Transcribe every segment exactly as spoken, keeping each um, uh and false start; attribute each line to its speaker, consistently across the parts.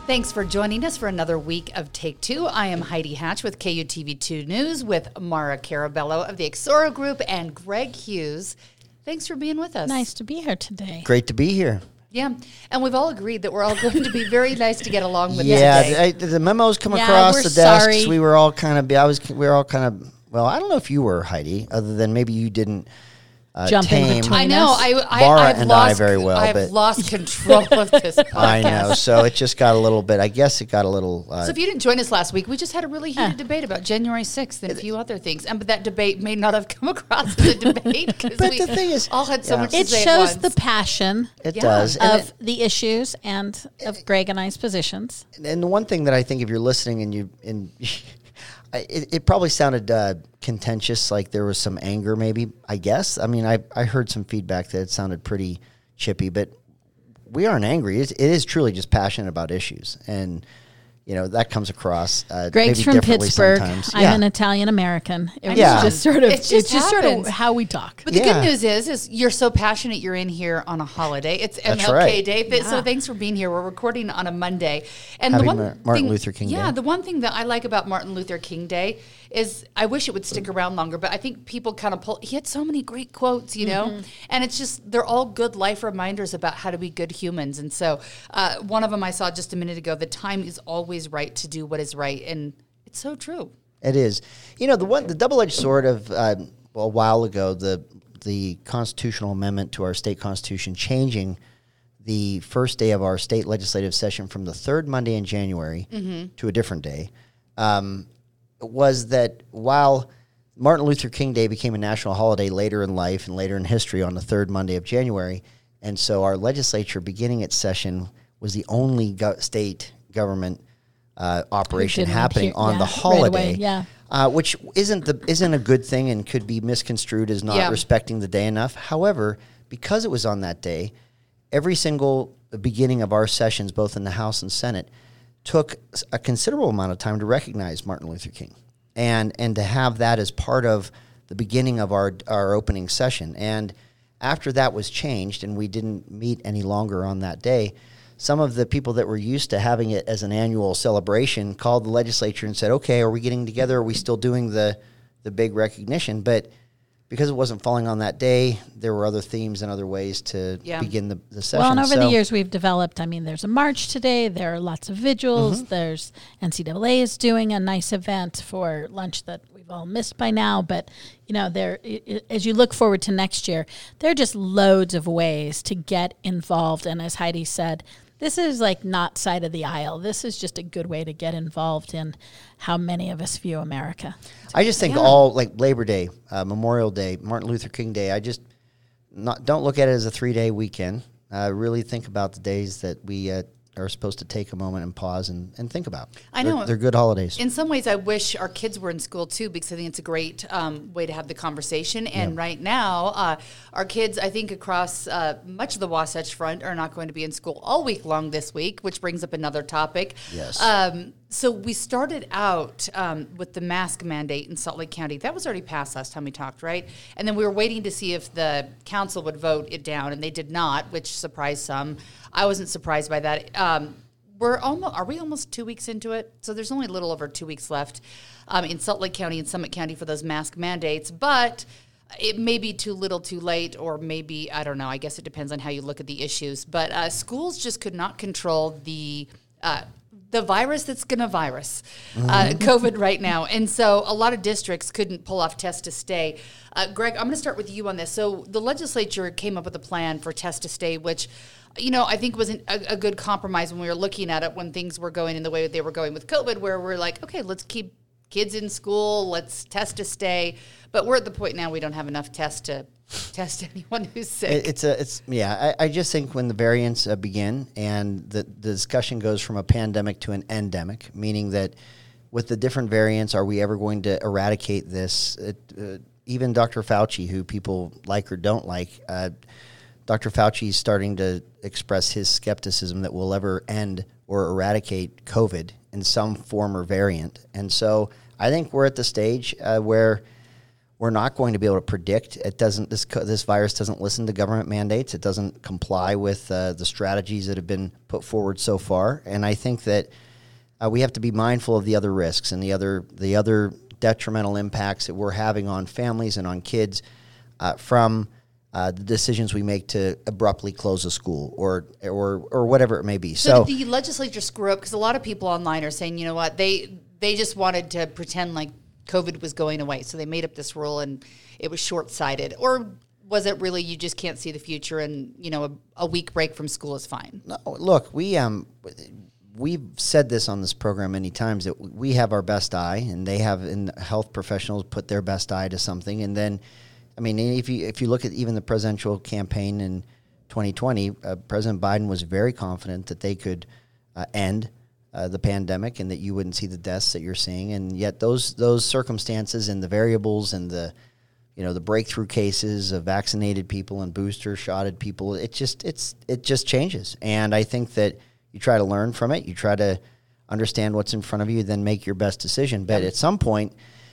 Speaker 1: Thanks for joining us for another week of Take Two. I am Heidi Hatch with K U T V two News with Mara Carabello of the Exora Group and Greg Hughes. Thanks for being with us.
Speaker 2: Nice to be here today.
Speaker 3: Great to be here.
Speaker 1: Yeah, and we've all agreed that we're all going to be very nice to get along with
Speaker 3: yeah,
Speaker 1: today.
Speaker 3: I, the memos come
Speaker 2: Yeah,
Speaker 3: across
Speaker 2: we're
Speaker 3: the desks.
Speaker 2: sorry.
Speaker 3: We were all kind of, I was, we were all kind of, well, I don't know if you were, Heidi, other than maybe you didn't uh,
Speaker 2: Jump in
Speaker 3: tame.
Speaker 2: between.
Speaker 1: I know.
Speaker 2: us.
Speaker 1: I, I,
Speaker 3: Mara
Speaker 1: I've
Speaker 3: and I
Speaker 1: lost,
Speaker 3: very well,
Speaker 1: I've
Speaker 3: but-
Speaker 1: lost control of this podcast.
Speaker 3: I know, so it just got a little bit, I guess it got a little. Uh,
Speaker 1: So if you didn't join us last week, we just had a really heated
Speaker 2: Huh.
Speaker 1: debate about January sixth and a few other things. And but that debate may not have come across as a debate because
Speaker 3: But
Speaker 1: we
Speaker 3: the thing is-
Speaker 1: all had so
Speaker 3: Yeah.
Speaker 1: much
Speaker 2: It
Speaker 1: to say
Speaker 2: shows
Speaker 1: at
Speaker 2: the
Speaker 1: once.
Speaker 2: passion
Speaker 3: it
Speaker 1: yeah.
Speaker 3: does. And,
Speaker 2: of the issues and of Greg and I's positions.
Speaker 3: it, and the one thing that I think if you're listening and you, and I- it, it probably sounded uh, contentious, like there was some anger maybe, I guess. I mean, I, I heard some feedback that it sounded pretty chippy, but we aren't angry. It's, it is truly just passionate about issues. And, you know, that comes across uh,
Speaker 2: Greg's
Speaker 3: maybe
Speaker 2: from
Speaker 3: differently
Speaker 2: Pittsburgh.
Speaker 3: sometimes.
Speaker 2: I'm
Speaker 3: yeah.
Speaker 2: an Italian American. It was
Speaker 3: Yeah.
Speaker 2: just sort of
Speaker 1: It
Speaker 2: it's
Speaker 1: just
Speaker 2: just, sort
Speaker 1: happens.
Speaker 2: of how we talk.
Speaker 1: But the
Speaker 3: Yeah.
Speaker 1: good news is, is you're so passionate you're in here on a holiday. It's
Speaker 3: That's
Speaker 1: M L K
Speaker 3: right.
Speaker 1: Day. Th- So
Speaker 2: Yeah.
Speaker 1: thanks for being here. We're recording on a Monday. And
Speaker 3: Happy
Speaker 1: the one
Speaker 3: Mar- Martin
Speaker 1: thing,
Speaker 3: Luther King
Speaker 1: Yeah,
Speaker 3: Day.
Speaker 1: the one thing that I like about Martin Luther King Day is I wish it would stick around longer, but I think people kind of pull. He had so many great quotes, you know,
Speaker 2: Mm-hmm.
Speaker 1: and it's just they're all good life reminders about how to be good humans. And so uh, one of them I saw just a minute ago: the time is always right to do what is right, and it's so true.
Speaker 3: It is. You know, the one, the double-edged sword of uh, well, a while ago, the the constitutional amendment to our state constitution changing the first day of our state legislative session from the third Monday in January to a different day, um, was that while Martin Luther King Day became a national holiday later in life and later in history on the third Monday of January, and so our legislature beginning its session was the only go- state government uh, operation
Speaker 2: didn't
Speaker 3: happening
Speaker 2: adhere-
Speaker 3: on
Speaker 2: yeah,
Speaker 3: the
Speaker 2: right
Speaker 3: holiday,
Speaker 2: away, yeah.
Speaker 3: uh, which isn't the isn't a good thing and could be misconstrued as not
Speaker 1: Yeah.
Speaker 3: respecting the day enough. However, because it was on that day, every single beginning of our sessions, both in the House and Senate, took s- a considerable amount of time to recognize Martin Luther King, and and to have that as part of the beginning of our our opening session. And after that was changed, and we didn't meet any longer on that day, some of the people that were used to having it as an annual celebration called the legislature and said, okay, are we getting together? Are we still doing the, the big recognition? But because it wasn't falling on that day, there were other themes and other ways to
Speaker 1: Yeah.
Speaker 3: begin the, the session.
Speaker 2: Well, and over
Speaker 3: So-
Speaker 2: the years we've developed, I mean, there's a march today. There are lots of vigils.
Speaker 3: Mm-hmm.
Speaker 2: There's N C double A is doing a nice event for lunch that we've all missed by now. But, you know, there, i- i- as you look forward to next year, there are just loads of ways to get involved. And as Heidi said, this is like not side of the aisle. This is just a good way to get involved in how many of us view America.
Speaker 3: I just think
Speaker 1: Yeah.
Speaker 3: all like Labor Day, uh, Memorial Day, Martin Luther King Day. I just not don't look at it as a three day weekend. Uh, really think about the days that we uh, are supposed to take a moment and pause and, and think about.
Speaker 1: I
Speaker 3: They're-
Speaker 1: know.
Speaker 3: they're good holidays.
Speaker 1: In some ways, I wish our kids were in school too, because I think it's a great um, way to have the conversation. And right now, uh, our kids, I think, across uh, much of the Wasatch Front are not going to be in school all week long this week, which brings up another topic.
Speaker 3: Yes.
Speaker 1: Um, so we started out um, with the mask mandate in Salt Lake County. That was already passed last time we talked, right? And then we were waiting to see if the council would vote it down, and they did not, which surprised some. I wasn't surprised by that. Um, we're almost, are we almost two weeks into it? So there's only a little over two weeks left um, in Salt Lake County and Summit County for those mask mandates, but it may be too little too late, or maybe, I don't know, I guess it depends on how you look at the issues. But uh, schools just could not control the uh, the virus that's going to virus, uh, COVID right now. And so a lot of districts couldn't pull off test to stay. Uh, Greg, I'm going to start with you on this. So the legislature came up with a plan for test to stay, which, you know, I think was an, a, a good compromise when we were looking at it when things were going in the way that they were going with COVID, where we're like, okay, let's keep kids in school, let's test to stay. But we're at the point now we don't have enough tests to test anyone who's sick.
Speaker 3: It, it's a, it's yeah. I, I just think when the variants uh, begin and the, the discussion goes from a pandemic to an endemic, meaning that with the different variants, are we ever going to eradicate this? It, uh, even Doctor Fauci, who people like or don't like, uh, Doctor Fauci is starting to express his skepticism that we'll ever end or eradicate COVID in some form or variant. And so I think we're at the stage uh, where We're not going to be able to predict. It doesn't. This co- this virus doesn't listen to government mandates. It doesn't comply with uh, the strategies that have been put forward so far. And I think that uh, we have to be mindful of the other risks and the other the other detrimental impacts that we're having on families and on kids uh, from uh, the decisions we make to abruptly close a school or or or whatever it may be.
Speaker 1: So, so did the legislature screw up? Because a lot of people online are saying, you know what, they they just wanted to pretend like COVID was going away, so they made up this rule and it was short-sighted. Or was it really you just can't see the future and, you know, a, a week break from school is fine?
Speaker 3: No, look, we um we've said this on this program many times that we have our best eye, and they have in health professionals put their best eye to something. And then, I mean, if you if you look at even the presidential campaign in twenty twenty, uh, President Biden was very confident that they could uh, end Uh, the pandemic and that you wouldn't see the deaths that you're seeing, and yet those those circumstances and the variables and the you know the breakthrough cases of vaccinated people and booster shotted people, it just it's it just changes. And I think that you try to learn from it, you try to understand what's in front of you, then make your best decision. But at some point,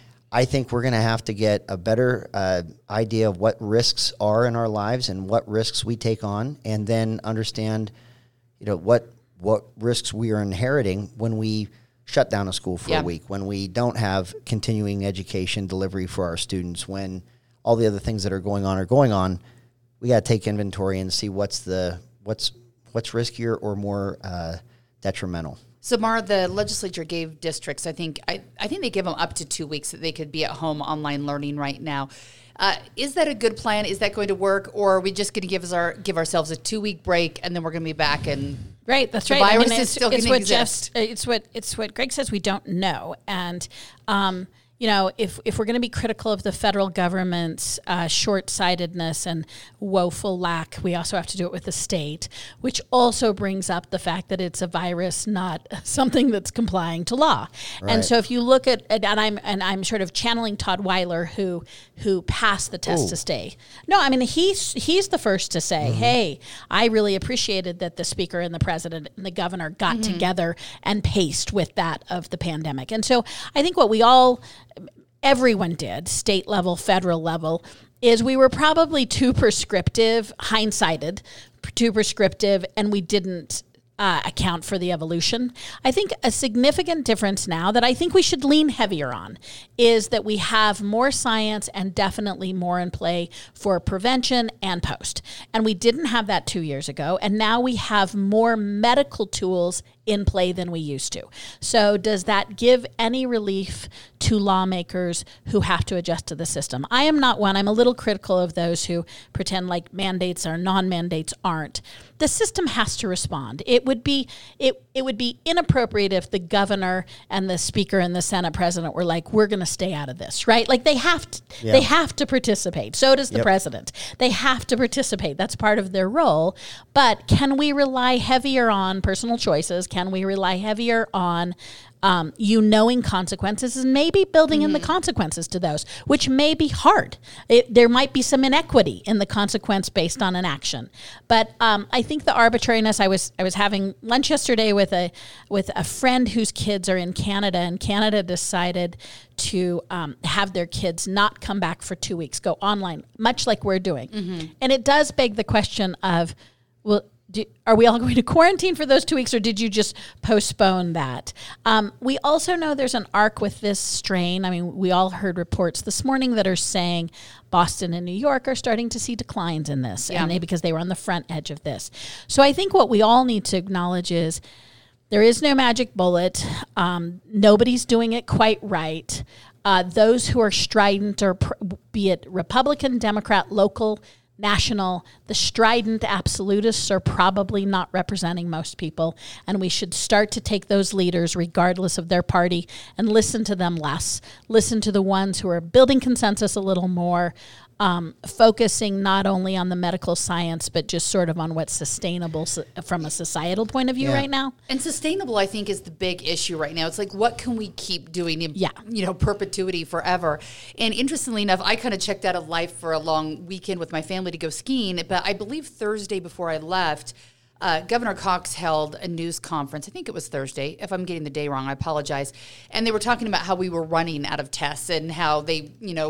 Speaker 3: I think we're going to have to get a better uh, idea of what risks are in our lives and what risks we take on, and then understand you know what. what risks we are inheriting when we shut down a school for
Speaker 1: yeah.
Speaker 3: a week, when we don't have continuing education delivery for our students, when all the other things that are going on are going on. We got to take inventory and see what's the what's what's riskier or more uh, detrimental.
Speaker 1: So, Mara, the legislature gave districts, I think, I, I think they give them up to two weeks that they could be at home online learning right now. Uh, is that a good plan? Is that going to work, or are we just going to give us our give ourselves a two week break and then we're going to be back and
Speaker 2: right? That's
Speaker 1: the
Speaker 2: right.
Speaker 1: virus
Speaker 2: I mean,
Speaker 1: is
Speaker 2: it's,
Speaker 1: still
Speaker 2: it's
Speaker 1: going
Speaker 2: what
Speaker 1: to exist.
Speaker 2: Jeff, it's what it's what Greg says. We don't know, and um, you know, if if we're going to be critical of the federal government's uh, short-sightedness and woeful lack, we also have to do it with the state, which also brings up the fact that it's a virus, not something that's complying to law.
Speaker 3: Right.
Speaker 2: And so, if you look at and I'm and I'm sort of channeling Todd Weiler, who who passed the test
Speaker 3: Ooh.
Speaker 2: to stay. No, I mean he's he's the first to say, mm-hmm. hey, I really appreciated that the speaker and the president and the governor got mm-hmm. together and paced with that of the pandemic. And so I think what we all, everyone did, state level, federal level, is we were probably too prescriptive, hindsighted, too prescriptive, and we didn't Uh, account for the evolution. I think a significant difference now that I think we should lean heavier on is that we have more science and definitely more in play for prevention and post. And we didn't have that two years ago. And now we have more medical tools in play than we used to. So does that give any relief to lawmakers who have to adjust to the system? I am not one. I'm a little critical of those who pretend like mandates or non-mandates aren't. The system has to respond. It would be it it would be inappropriate if the governor and the speaker and the Senate president were like, we're going to stay out of this, right? Like they have to
Speaker 3: yeah.
Speaker 2: they have to participate. So does the
Speaker 3: yep.
Speaker 2: president. They have to participate. That's part of their role. But can we rely heavier on personal choices? Can we rely heavier on um, you knowing consequences and maybe building mm-hmm. in the consequences to those, which may be hard. It, there might be some inequity in the consequence based on an action. But um, I think the arbitrariness, I was I was having lunch yesterday with a with a friend whose kids are in Canada, and Canada decided to um, have their kids not come back for two weeks, go online, much like we're doing. Mm-hmm. And it does beg the question of, well, Do, are we all going to quarantine for those two weeks, or did you just postpone that? Um, we also know there's an arc with this strain. I mean, we all heard reports this morning that are saying Boston and New York are starting to see declines in this, yeah. and they, because they were on the front edge of this. So I think what we all need to acknowledge is there is no magic bullet. Um, nobody's doing it quite right. Uh, those who are strident, or pr- be it Republican, Democrat, local, national, the strident absolutists are probably not representing most people, and we should start to take those leaders, regardless of their party, and listen to them less. Listen to the ones who are building consensus a little more, um, focusing not only on the medical science, but just sort of on what's sustainable so, from a societal point of view
Speaker 3: yeah.
Speaker 2: right now.
Speaker 1: And sustainable, I think, is the big issue right now. It's like, what can we keep doing in, yeah. you know, perpetuity forever? And interestingly enough, I kind of checked out of life for a long weekend with my family to go skiing. But I believe Thursday before I left, uh, Governor Cox held a news conference. I think it was Thursday. If I'm getting the day wrong, I apologize. And they were talking about how we were running out of tests and how they, you know,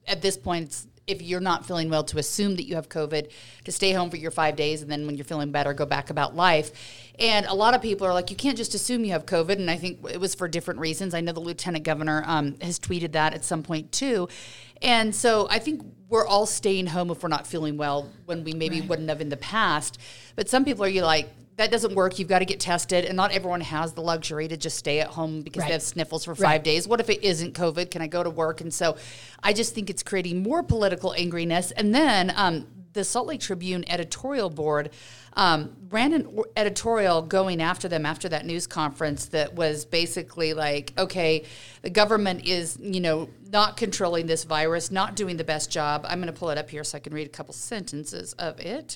Speaker 1: at this point, it's, if you're not feeling well, to assume that you have COVID, to stay home for your five days, and then when you're feeling better, go back about life. And a lot of people are like, you can't just assume you have COVID, and I think it was for different reasons. I know the lieutenant governor um, has tweeted that at some point too. And so I think we're all staying home if we're not feeling well when we maybe right. wouldn't have in the past. But some people are you like, that doesn't work. You've got to get tested. And not everyone has the luxury to just stay at home because right. they have sniffles for five right. days. What if it isn't COVID? Can I go to work? And so I just think it's creating more political angriness. And then um, the Salt Lake Tribune editorial board um, ran an editorial going after them after that news conference that was basically like, okay, the government is, you know, not controlling this virus, not doing the best job. I'm going to pull it up here so I can read a couple sentences of it.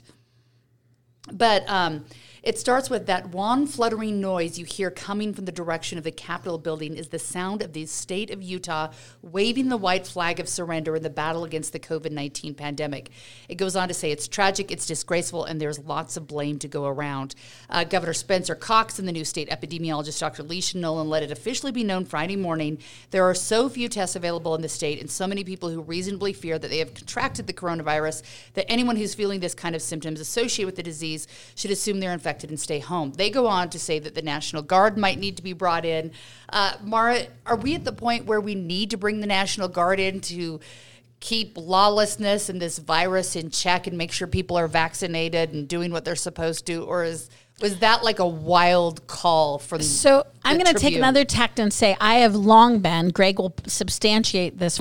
Speaker 1: But um, it starts with that one fluttering noise you hear coming from the direction of the Capitol building is the sound of the state of Utah waving the white flag of surrender in the battle against the COVID nineteen pandemic. It goes on to say it's tragic, it's disgraceful, and there's lots of blame to go around. Uh, Governor Spencer Cox and the new state epidemiologist Doctor Leisha Nolan let it officially be known Friday morning there are so few tests available in the state and so many people who reasonably fear that they have contracted the coronavirus that anyone who's feeling this kind of symptoms associated with the disease should assume they're infected and stay home. They go on to say that the National Guard might need to be brought in. Uh, Mara, are we at the point where we need to bring the National Guard in to keep lawlessness and this virus in check and make sure people are vaccinated and doing what they're supposed to? Or is was that like a wild call from the
Speaker 2: So I'm going to take
Speaker 1: Tribune?
Speaker 2: another tact and say I have long been, Greg will substantiate this,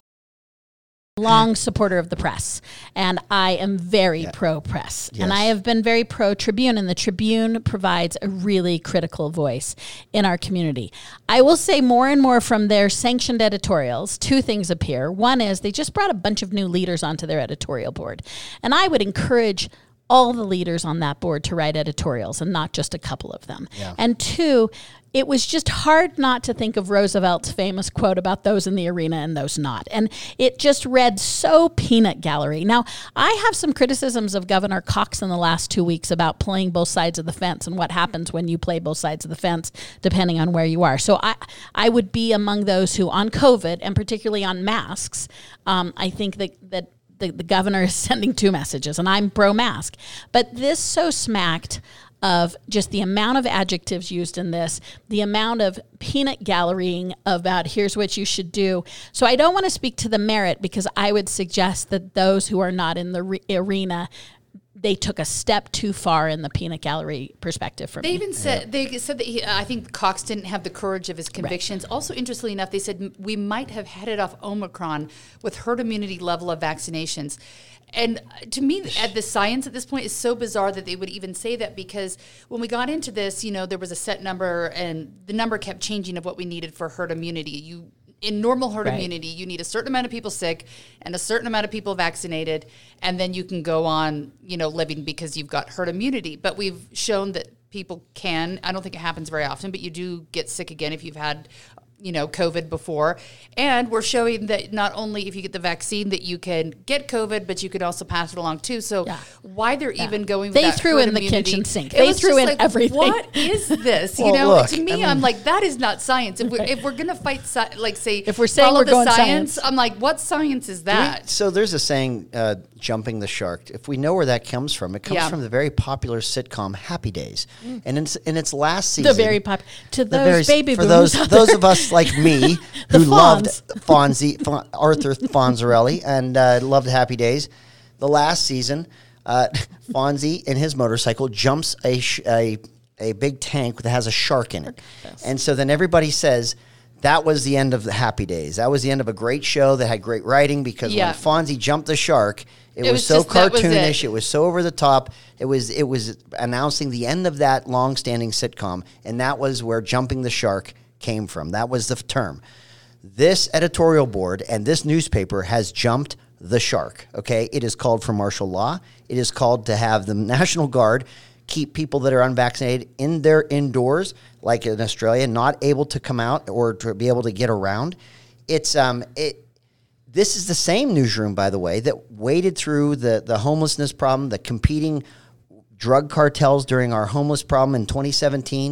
Speaker 2: long supporter of the press, and I am very yeah. pro-press. Yes. And I have been very pro-Tribune, and the Tribune provides a really critical voice in our community. I will say more and more from their sanctioned editorials, two things appear. One is they just brought a bunch of new leaders onto their editorial board, and I would encourage all the leaders on that board to write editorials and not just a couple of them. Yeah. And two, it was just hard not to think of Roosevelt's famous quote about those in the arena and those not. And it just read so peanut gallery. Now, I have some criticisms of Governor Cox in the last two weeks about playing both sides of the fence and what happens when you play both sides of the fence, depending on where you are. So I, I would be among those who, on COVID, and particularly on masks, um, I think that, that the, the governor is sending two messages, and I'm pro-mask. But this so smacked of just the amount of adjectives used in this, the amount of peanut gallerying about here's what you should do. So I don't want to speak to the merit because I would suggest that those who are not in the re- arena, they took a step too far in the peanut gallery perspective for
Speaker 1: they
Speaker 2: me.
Speaker 1: They even said, yeah. they said that he, uh, I think Cox didn't have the courage of his convictions. Right. Also, interestingly enough, they said we might have headed off Omicron with herd immunity level of vaccinations. And to me, at the science at this point is so bizarre that they would even say that, because when we got into this, you know, there was a set number and the number kept changing of what we needed for herd immunity. You in normal herd right. immunity, you need a certain amount of people sick and a certain amount of people vaccinated, and then you can go on, you know, living because you've got herd immunity. But we've shown that people can, I don't think it happens very often, but you do get sick again if you've had, you know, COVID before. And we're showing that not only if you get the vaccine that you can get COVID, but you could also pass it along too. So yeah. why they're yeah. even going with
Speaker 2: they
Speaker 1: that
Speaker 2: threw
Speaker 1: herd
Speaker 2: in
Speaker 1: immunity,
Speaker 2: the kitchen sink. They threw in like, everything.
Speaker 1: What is this?
Speaker 3: well,
Speaker 1: you know,
Speaker 3: look,
Speaker 1: to me,
Speaker 3: I mean,
Speaker 1: I'm like, that is not science. If we're,
Speaker 2: right.
Speaker 1: if we're going to fight, sci- like say,
Speaker 2: if we're saying
Speaker 1: follow
Speaker 2: we're
Speaker 1: the
Speaker 2: going
Speaker 1: science,
Speaker 2: science,
Speaker 1: I'm like, what science is that?
Speaker 3: We, so there's a saying, uh, jumping the shark. If we know where that comes from, it comes
Speaker 1: yeah.
Speaker 3: from the very popular sitcom Happy Days. Mm. And in, in its last season.
Speaker 2: The very popular. To those
Speaker 3: very,
Speaker 2: baby
Speaker 3: for
Speaker 2: boomers.
Speaker 3: those those of us like me who
Speaker 2: the
Speaker 3: loved
Speaker 2: Fonz.
Speaker 3: Fonzie, Fon, Arthur Fonzarelli, and uh, loved Happy Days. The last season, uh, Fonzie in his motorcycle jumps a, sh- a a big tank that has a shark in it. Yes. And so then everybody says, that was the end of the Happy Days. That was the end of a great show that had great writing, because
Speaker 1: yeah.
Speaker 3: when Fonzie jumped the shark, it,
Speaker 1: it
Speaker 3: was,
Speaker 1: was
Speaker 3: so
Speaker 1: just,
Speaker 3: cartoonish.
Speaker 1: was it.
Speaker 3: it was so over the top. It was it was announcing the end of that long-standing sitcom, and that was where jumping the shark came from. That was the term. This editorial board and this newspaper has jumped the shark, okay? It is called for martial law. It is called to have the National Guard keep people that are unvaccinated in their indoors, like in Australia, not able to come out or to be able to get around. It's um it. This is the same newsroom, by the way, that waded through the the homelessness problem, the competing drug cartels during our homeless problem in twenty seventeen,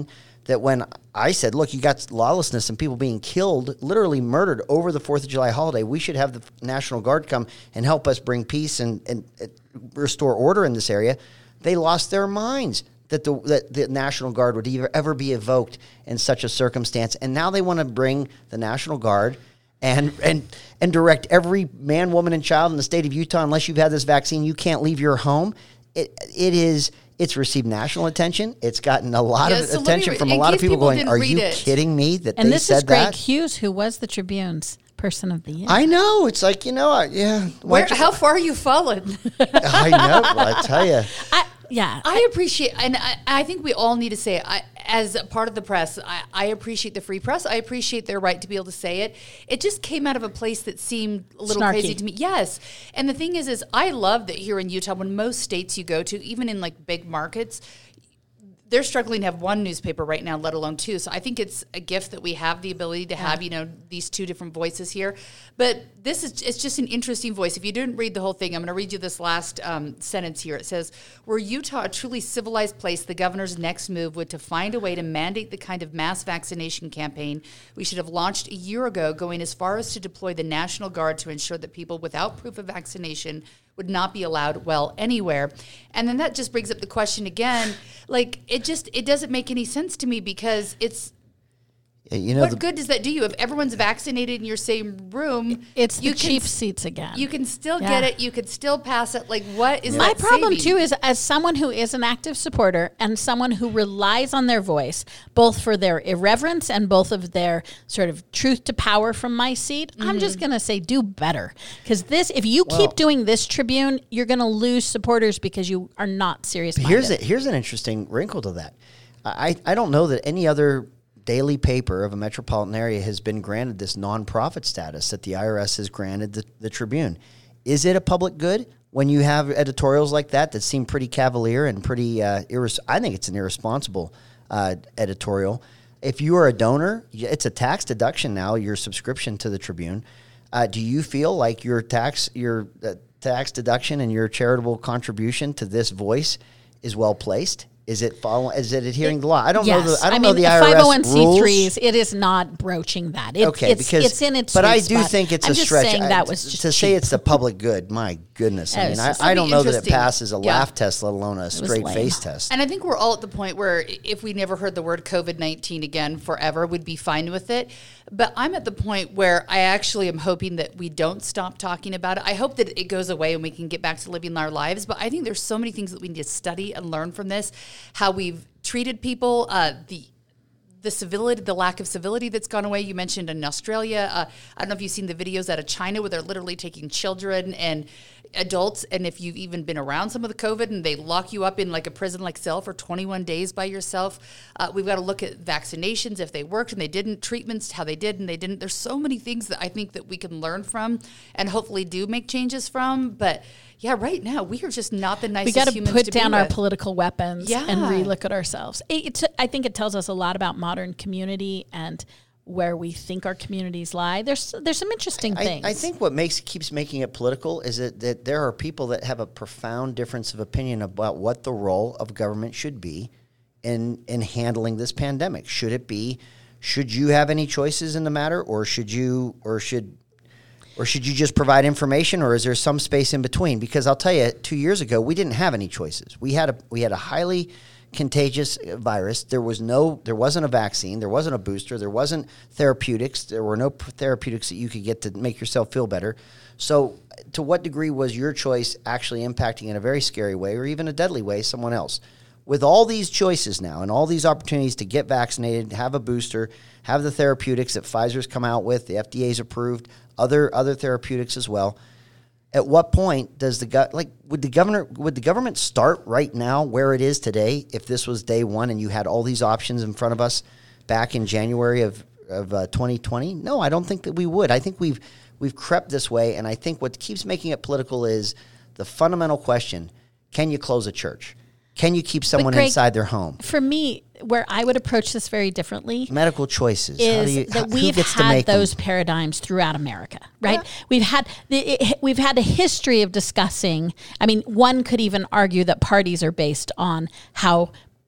Speaker 3: that when I said, look, you got lawlessness and people being killed, literally murdered over the fourth of July holiday, we should have the National Guard come and help us bring peace and, and, and restore order in this area. They lost their minds that the, that the National Guard would ever, ever be evoked in such a circumstance. And now they want to bring the National Guard and and and direct every man, woman, and child in the state of Utah, unless you've had this vaccine, you can't leave your home. It It is... It's received national attention. It's gotten a lot
Speaker 1: Yeah,
Speaker 3: of
Speaker 1: so
Speaker 3: attention
Speaker 1: re-
Speaker 3: from a
Speaker 1: in
Speaker 3: lot of
Speaker 1: case
Speaker 3: people
Speaker 1: people
Speaker 3: going,
Speaker 1: didn't
Speaker 3: are
Speaker 1: read
Speaker 3: you
Speaker 1: it.
Speaker 3: kidding me that
Speaker 2: And
Speaker 3: they
Speaker 2: this
Speaker 3: said
Speaker 2: is Greg
Speaker 3: that?
Speaker 2: Hughes, who was the Tribune's Person of the Year.
Speaker 3: I know. It's like, you know, I- yeah.
Speaker 1: Where,
Speaker 3: why'd you-
Speaker 1: how far are you fallen?
Speaker 3: I know. Well, I tell you.
Speaker 2: I, yeah.
Speaker 1: I appreciate, and I, I think we all need to say, I, as a part of the press, I, I appreciate the free press. I appreciate their right to be able to say it. It just came out of a place that seemed a little
Speaker 2: Snarky.
Speaker 1: crazy to me. Yes, and the thing is, is I love that here in Utah, when most states you go to, even in like big markets, they're struggling to have one newspaper right now, let alone two. So I think it's a gift that we have the ability to have, you know, these two different voices here. But this is, it's just an interesting voice. If you didn't read the whole thing, I'm going to read you this last um, sentence here. It says, were Utah a truly civilized place, the governor's next move would to find a way to mandate the kind of mass vaccination campaign we should have launched a year ago, going as far as to deploy the National Guard to ensure that people without proof of vaccination would not be allowed, well, anywhere. And then that just brings up the question again, like, it just, it doesn't make any sense to me, because it's,
Speaker 3: You know,
Speaker 1: what
Speaker 3: the,
Speaker 1: good does that do you? If everyone's vaccinated in your same room,
Speaker 2: It's the
Speaker 1: you can
Speaker 2: cheap
Speaker 1: s-
Speaker 2: seats again.
Speaker 1: You can still
Speaker 2: Yeah.
Speaker 1: get it. You could still pass it. Like, what is
Speaker 2: My
Speaker 1: that
Speaker 2: problem
Speaker 1: saving?
Speaker 2: too is, as someone who is an active supporter and someone who relies on their voice, both for their irreverence and both of their sort of truth to power from my seat, I'm just
Speaker 1: Mm-hmm.
Speaker 2: going to say do better. Because this, if you
Speaker 3: Well-
Speaker 2: keep doing this Tribune, you're going to lose supporters because you are not serious.
Speaker 3: here's a, here's an interesting wrinkle to that. I, I don't know that any other daily paper of a metropolitan area has been granted this nonprofit status that the I R S has granted the, the Tribune. Is it a public good when you have editorials like that that seem pretty cavalier and pretty uh, irres- I think it's an irresponsible uh, editorial. If you are a donor, y- it's a tax deduction now, your subscription to the Tribune. Uh, do you feel like your tax your uh, tax deduction and your charitable contribution to this voice is well placed? Is it following? Is it adhering to the law? I don't
Speaker 2: yes.
Speaker 3: know. The, I don't
Speaker 2: I
Speaker 3: know
Speaker 2: mean,
Speaker 3: the I R S
Speaker 2: five oh one c threes,
Speaker 3: rules.
Speaker 2: it is not broaching that. It,
Speaker 3: Okay,
Speaker 2: it's,
Speaker 3: because
Speaker 2: it's in its
Speaker 3: but
Speaker 2: sweet
Speaker 3: I do
Speaker 2: spot.
Speaker 3: think it's
Speaker 2: I'm
Speaker 3: a
Speaker 2: just
Speaker 3: stretch.
Speaker 2: saying
Speaker 3: I-
Speaker 2: that was just
Speaker 3: to say
Speaker 2: cheap.
Speaker 3: it's the public good. My goodness! I
Speaker 2: Yeah,
Speaker 3: mean,
Speaker 2: it's
Speaker 3: I,
Speaker 2: just-
Speaker 3: I
Speaker 1: it'd
Speaker 3: don't
Speaker 1: be
Speaker 3: know that it
Speaker 1: interesting.
Speaker 3: passes a
Speaker 1: Yeah.
Speaker 3: laugh test, let alone a straight
Speaker 2: lame.
Speaker 3: face test.
Speaker 1: And I think we're all at the point where if we never heard the word COVID nineteen again forever, we'd be fine with it. But I'm at the point where I actually am hoping that we don't stop talking about it. I hope that it goes away and we can get back to living our lives. But I think there's so many things that we need to study and learn from this, how we've treated people, uh, the the civility, the lack of civility that's gone away. You mentioned in Australia. Uh, I don't know if you've seen the videos out of China where they're literally taking children and adults, and if you've even been around some of the COVID, and they lock you up in like a prison-like cell for twenty-one days by yourself. Uh, we've got to look at vaccinations, if they worked and they didn't, treatments, how they did and they didn't. There's so many things that I think that we can learn from and hopefully do make changes from. But yeah, right now we are just not the
Speaker 2: We
Speaker 1: nicest
Speaker 2: got to
Speaker 1: humans
Speaker 2: put
Speaker 1: to
Speaker 2: down
Speaker 1: be
Speaker 2: our
Speaker 1: with.
Speaker 2: political weapons
Speaker 1: Yeah.
Speaker 2: and relook at ourselves. It, it's, I think it tells us a lot about modern community and where we think our communities lie. There's there's some interesting
Speaker 3: I,
Speaker 2: things.
Speaker 3: I think what makes keeps making it political is that, that there are people that have a profound difference of opinion about what the role of government should be in in handling this pandemic. Should it be? Should you have any choices in the matter, or should you, or should, or should you just provide information, or is there some space in between? Because I'll tell you, two years ago we didn't have any choices. We had a we had a highly contagious virus. There was no, there wasn't a vaccine. There wasn't a booster. There wasn't therapeutics. There were no p- therapeutics that you could get to make yourself feel better. So to what degree was your choice actually impacting in a very scary way or even a deadly way someone else? With all these choices now and all these opportunities to get vaccinated, have a booster, have the therapeutics that Pfizer's come out with, the F D A's approved, other other therapeutics as well. At what point does the go- like would the governor would the government start right now where it is today if this was day one and you had all these options in front of us back in January of of uh, twenty twenty? No, I don't think that we would. I think we've we've crept this way, and I think what keeps making it political is the fundamental question: can you close a church? Can you keep someone
Speaker 2: Greg,
Speaker 3: inside their home?
Speaker 2: For me, where I would approach this very differently
Speaker 3: Medical choices. How
Speaker 2: is
Speaker 3: do you,
Speaker 2: that
Speaker 3: how, who
Speaker 2: we've
Speaker 3: gets to
Speaker 2: had
Speaker 3: make them?
Speaker 2: those paradigms throughout America, right? We've had the, it, we've had a history of discussing. I mean, one could even argue that parties are based on how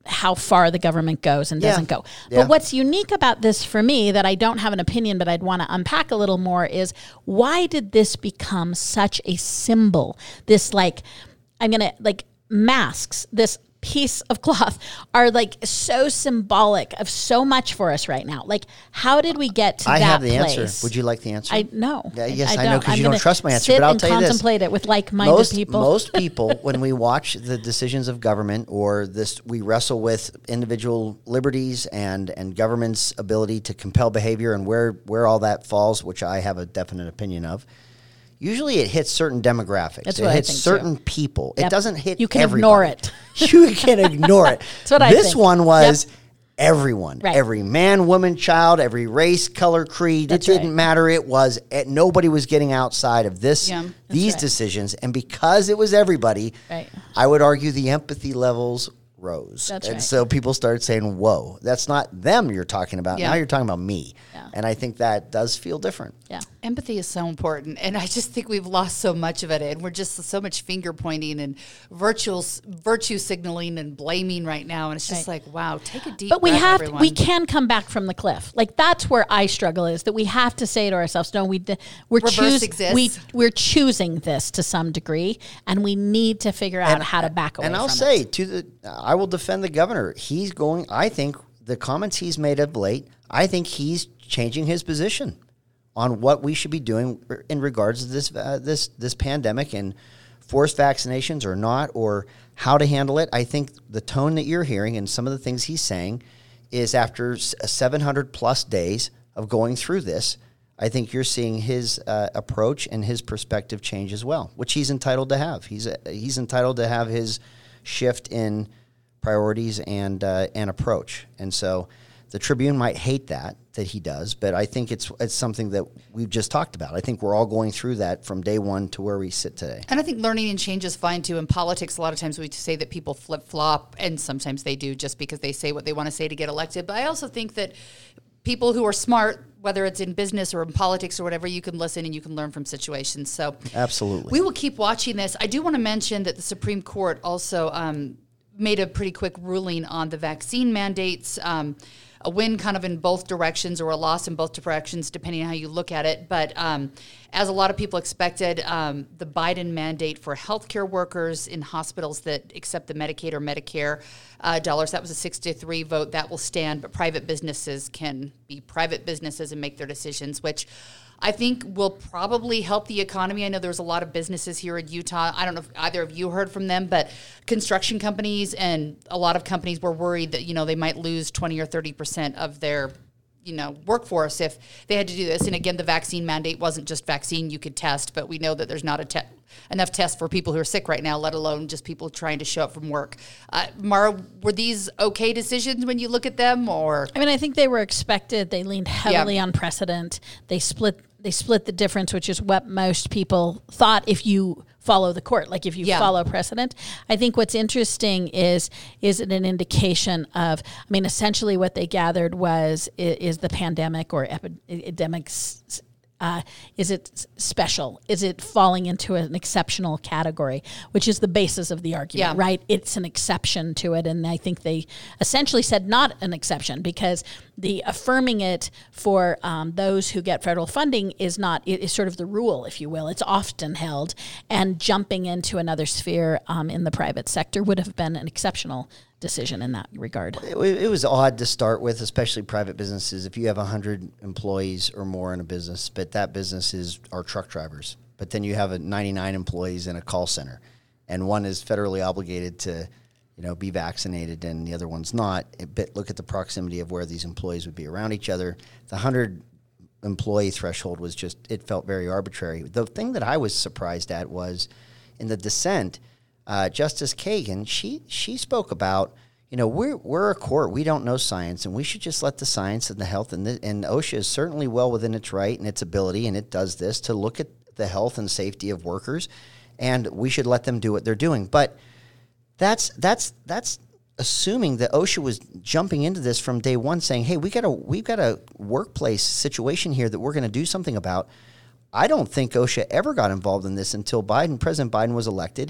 Speaker 2: how far the government goes and
Speaker 3: Yeah.
Speaker 2: doesn't go.
Speaker 3: Yeah.
Speaker 2: But what's unique about this for me that I don't have an opinion, but I'd want to unpack a little more is why did this become such a symbol? This like, I'm going to like masks, this piece of cloth are like so symbolic of so much for us right now. Like, how did we get to
Speaker 3: I
Speaker 2: that
Speaker 3: have the
Speaker 2: place?
Speaker 3: answer. Would you like the answer?
Speaker 2: I know.
Speaker 3: Yeah, yes, I,
Speaker 2: don't.
Speaker 3: know because
Speaker 2: I'm
Speaker 3: you don't
Speaker 2: gonna
Speaker 3: trust my answer.
Speaker 2: sit
Speaker 3: But I'll
Speaker 2: and
Speaker 3: tell you this:
Speaker 2: contemplate it with like-minded
Speaker 3: most
Speaker 2: people.
Speaker 3: most people, when we watch the decisions of government or this, we wrestle with individual liberties and and government's ability to compel behavior and where where all that falls, which I have a definite opinion of. Usually, it hits certain demographics.
Speaker 2: That's
Speaker 3: it
Speaker 2: what I
Speaker 3: hits
Speaker 2: think,
Speaker 3: certain
Speaker 2: too.
Speaker 3: people.
Speaker 2: Yep.
Speaker 3: It doesn't hit.
Speaker 2: You can
Speaker 3: everybody.
Speaker 2: ignore it.
Speaker 3: You can ignore it.
Speaker 2: That's what I
Speaker 3: this
Speaker 2: think.
Speaker 3: one was.
Speaker 2: Yep.
Speaker 3: Everyone,
Speaker 2: Right.
Speaker 3: every man, woman, child, every race, color, creed,
Speaker 2: That's
Speaker 3: it didn't
Speaker 2: right.
Speaker 3: matter. It was, it, nobody was getting outside of this,
Speaker 1: Yeah, that's
Speaker 3: these
Speaker 2: right.
Speaker 3: decisions. And because it was everybody,
Speaker 2: Right.
Speaker 3: I would argue the empathy levels rose.
Speaker 2: That's
Speaker 3: and
Speaker 2: right.
Speaker 3: so people started saying, whoa, that's not them you're talking about.
Speaker 1: Yeah.
Speaker 3: Now you're talking about me.
Speaker 2: Yeah.
Speaker 3: And I think that does feel different.
Speaker 2: Yeah.
Speaker 1: Empathy is so important, and I just think we've lost so much of it, and we're just so much finger pointing and virtual virtue signaling and blaming right now, and it's just
Speaker 2: Right.
Speaker 1: like, wow, take a deep.
Speaker 2: But we
Speaker 1: breath,
Speaker 2: have,
Speaker 1: everyone.
Speaker 2: we can come back from the cliff. Like that's where I struggle is that we have to say to ourselves, no, we d- we're
Speaker 1: Reverse
Speaker 2: choosing
Speaker 1: exists.
Speaker 2: we we're choosing this to some degree, and we need to figure out how to back away.
Speaker 3: And I'll
Speaker 2: from
Speaker 3: say
Speaker 2: it.
Speaker 3: to the, I will defend the governor. He's going. I think the comments he's made of late. I think he's changing his position on what we should be doing in regards to this uh, this this pandemic and forced vaccinations or not, or how to handle it. I think the tone that you're hearing and some of the things he's saying is after seven hundred plus days of going through this. I think you're seeing his uh, approach and his perspective change as well, which he's entitled to have. He's uh, he's entitled to have his shift in priorities and uh, and approach. And so the Tribune might hate that that he does, but I think it's it's something that we've just talked about. I think we're all going through that from day one to where we sit today.
Speaker 1: And I think learning and change is fine too. In politics, a lot of times we say that people flip flop, and sometimes they do just because they say what they want to say to get elected. But I also think that people who are smart, whether it's in business or in politics or whatever, you can listen and you can learn from situations. So
Speaker 3: Absolutely.
Speaker 1: we will keep watching this. I do want to mention that the Supreme Court also um, made a pretty quick ruling on the vaccine mandates. Um, a win kind of in both directions or a loss in both directions, depending on how you look at it. But um, as a lot of people expected, um, the Biden mandate for healthcare workers in hospitals that accept the Medicaid or Medicare uh, dollars, that was a six to three vote. That will stand, but private businesses can be private businesses and make their decisions, which I think will probably help the economy. I know there's a lot of businesses here in Utah. I don't know if either of you heard from them, but construction companies and a lot of companies were worried that, you know, they might lose twenty or thirty percent of their, you know, workforce if they had to do this. And again, the vaccine mandate wasn't just vaccine you could test, but we know that there's not a te- enough tests for people who are sick right now, let alone just people trying to show up from work. Uh, Mara, were these okay decisions when you look at them, or?
Speaker 2: I mean, I think they were expected. They leaned heavily on precedent. They split. They split the difference, which is what most people thought. If you follow the court, like if you
Speaker 1: Yeah. follow
Speaker 2: follow precedent, I think what's interesting is is it an indication of? I mean, essentially, what they gathered was is, is the pandemic or epi- epidemics. Uh, is it s- special? Is it falling into an exceptional category, which is the basis of the argument,
Speaker 1: Yeah.
Speaker 2: right? It's an exception to it. And I think they essentially said not an exception because the affirming it for um, those who get federal funding is not, it is sort of the rule, if you will. It's often held. And jumping into another sphere um, in the private sector would have been an exceptional decision in that regard.
Speaker 3: It, it was odd to start with, especially private businesses. If you have one hundred employees or more in a business, but that business is our truck drivers. But then you have a ninety-nine employees in a call center, and one is federally obligated to, you know, be vaccinated, and the other one's not. But look at the proximity of where these employees would be around each other. The one hundred employee threshold was just, it felt very arbitrary. The thing that I was surprised at was in the dissent, Uh, Justice Kagan, she she spoke about, you know, we're we're a court, we don't know science, and we should just let the science and the health, and the, and OSHA is certainly well within its right and its ability, and it does this to look at the health and safety of workers, and we should let them do what they're doing. But that's that's that's assuming that OSHA was jumping into this from day one, saying, hey, we got a we've got a workplace situation here that we're going to do something about. I don't think OSHA ever got involved in this until Biden, President Biden was elected.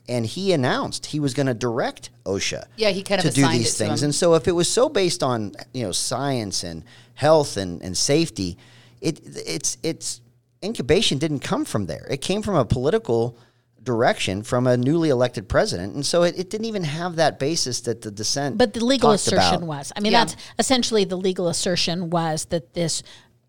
Speaker 3: and he announced he was going to direct OSHA.
Speaker 1: Yeah, he kind of
Speaker 3: to do
Speaker 1: assigned
Speaker 3: these
Speaker 1: it to
Speaker 3: things.
Speaker 1: him.
Speaker 3: And so, if it was so based on you know science and health and, and safety, it it's it's incubation didn't come from there. It came from a political direction from a newly elected president, and so it, it didn't even have that basis that the dissent.
Speaker 2: But the legal
Speaker 3: talked
Speaker 2: assertion
Speaker 3: about.
Speaker 2: was, I mean,
Speaker 1: Yeah.
Speaker 2: that's essentially the legal assertion was that this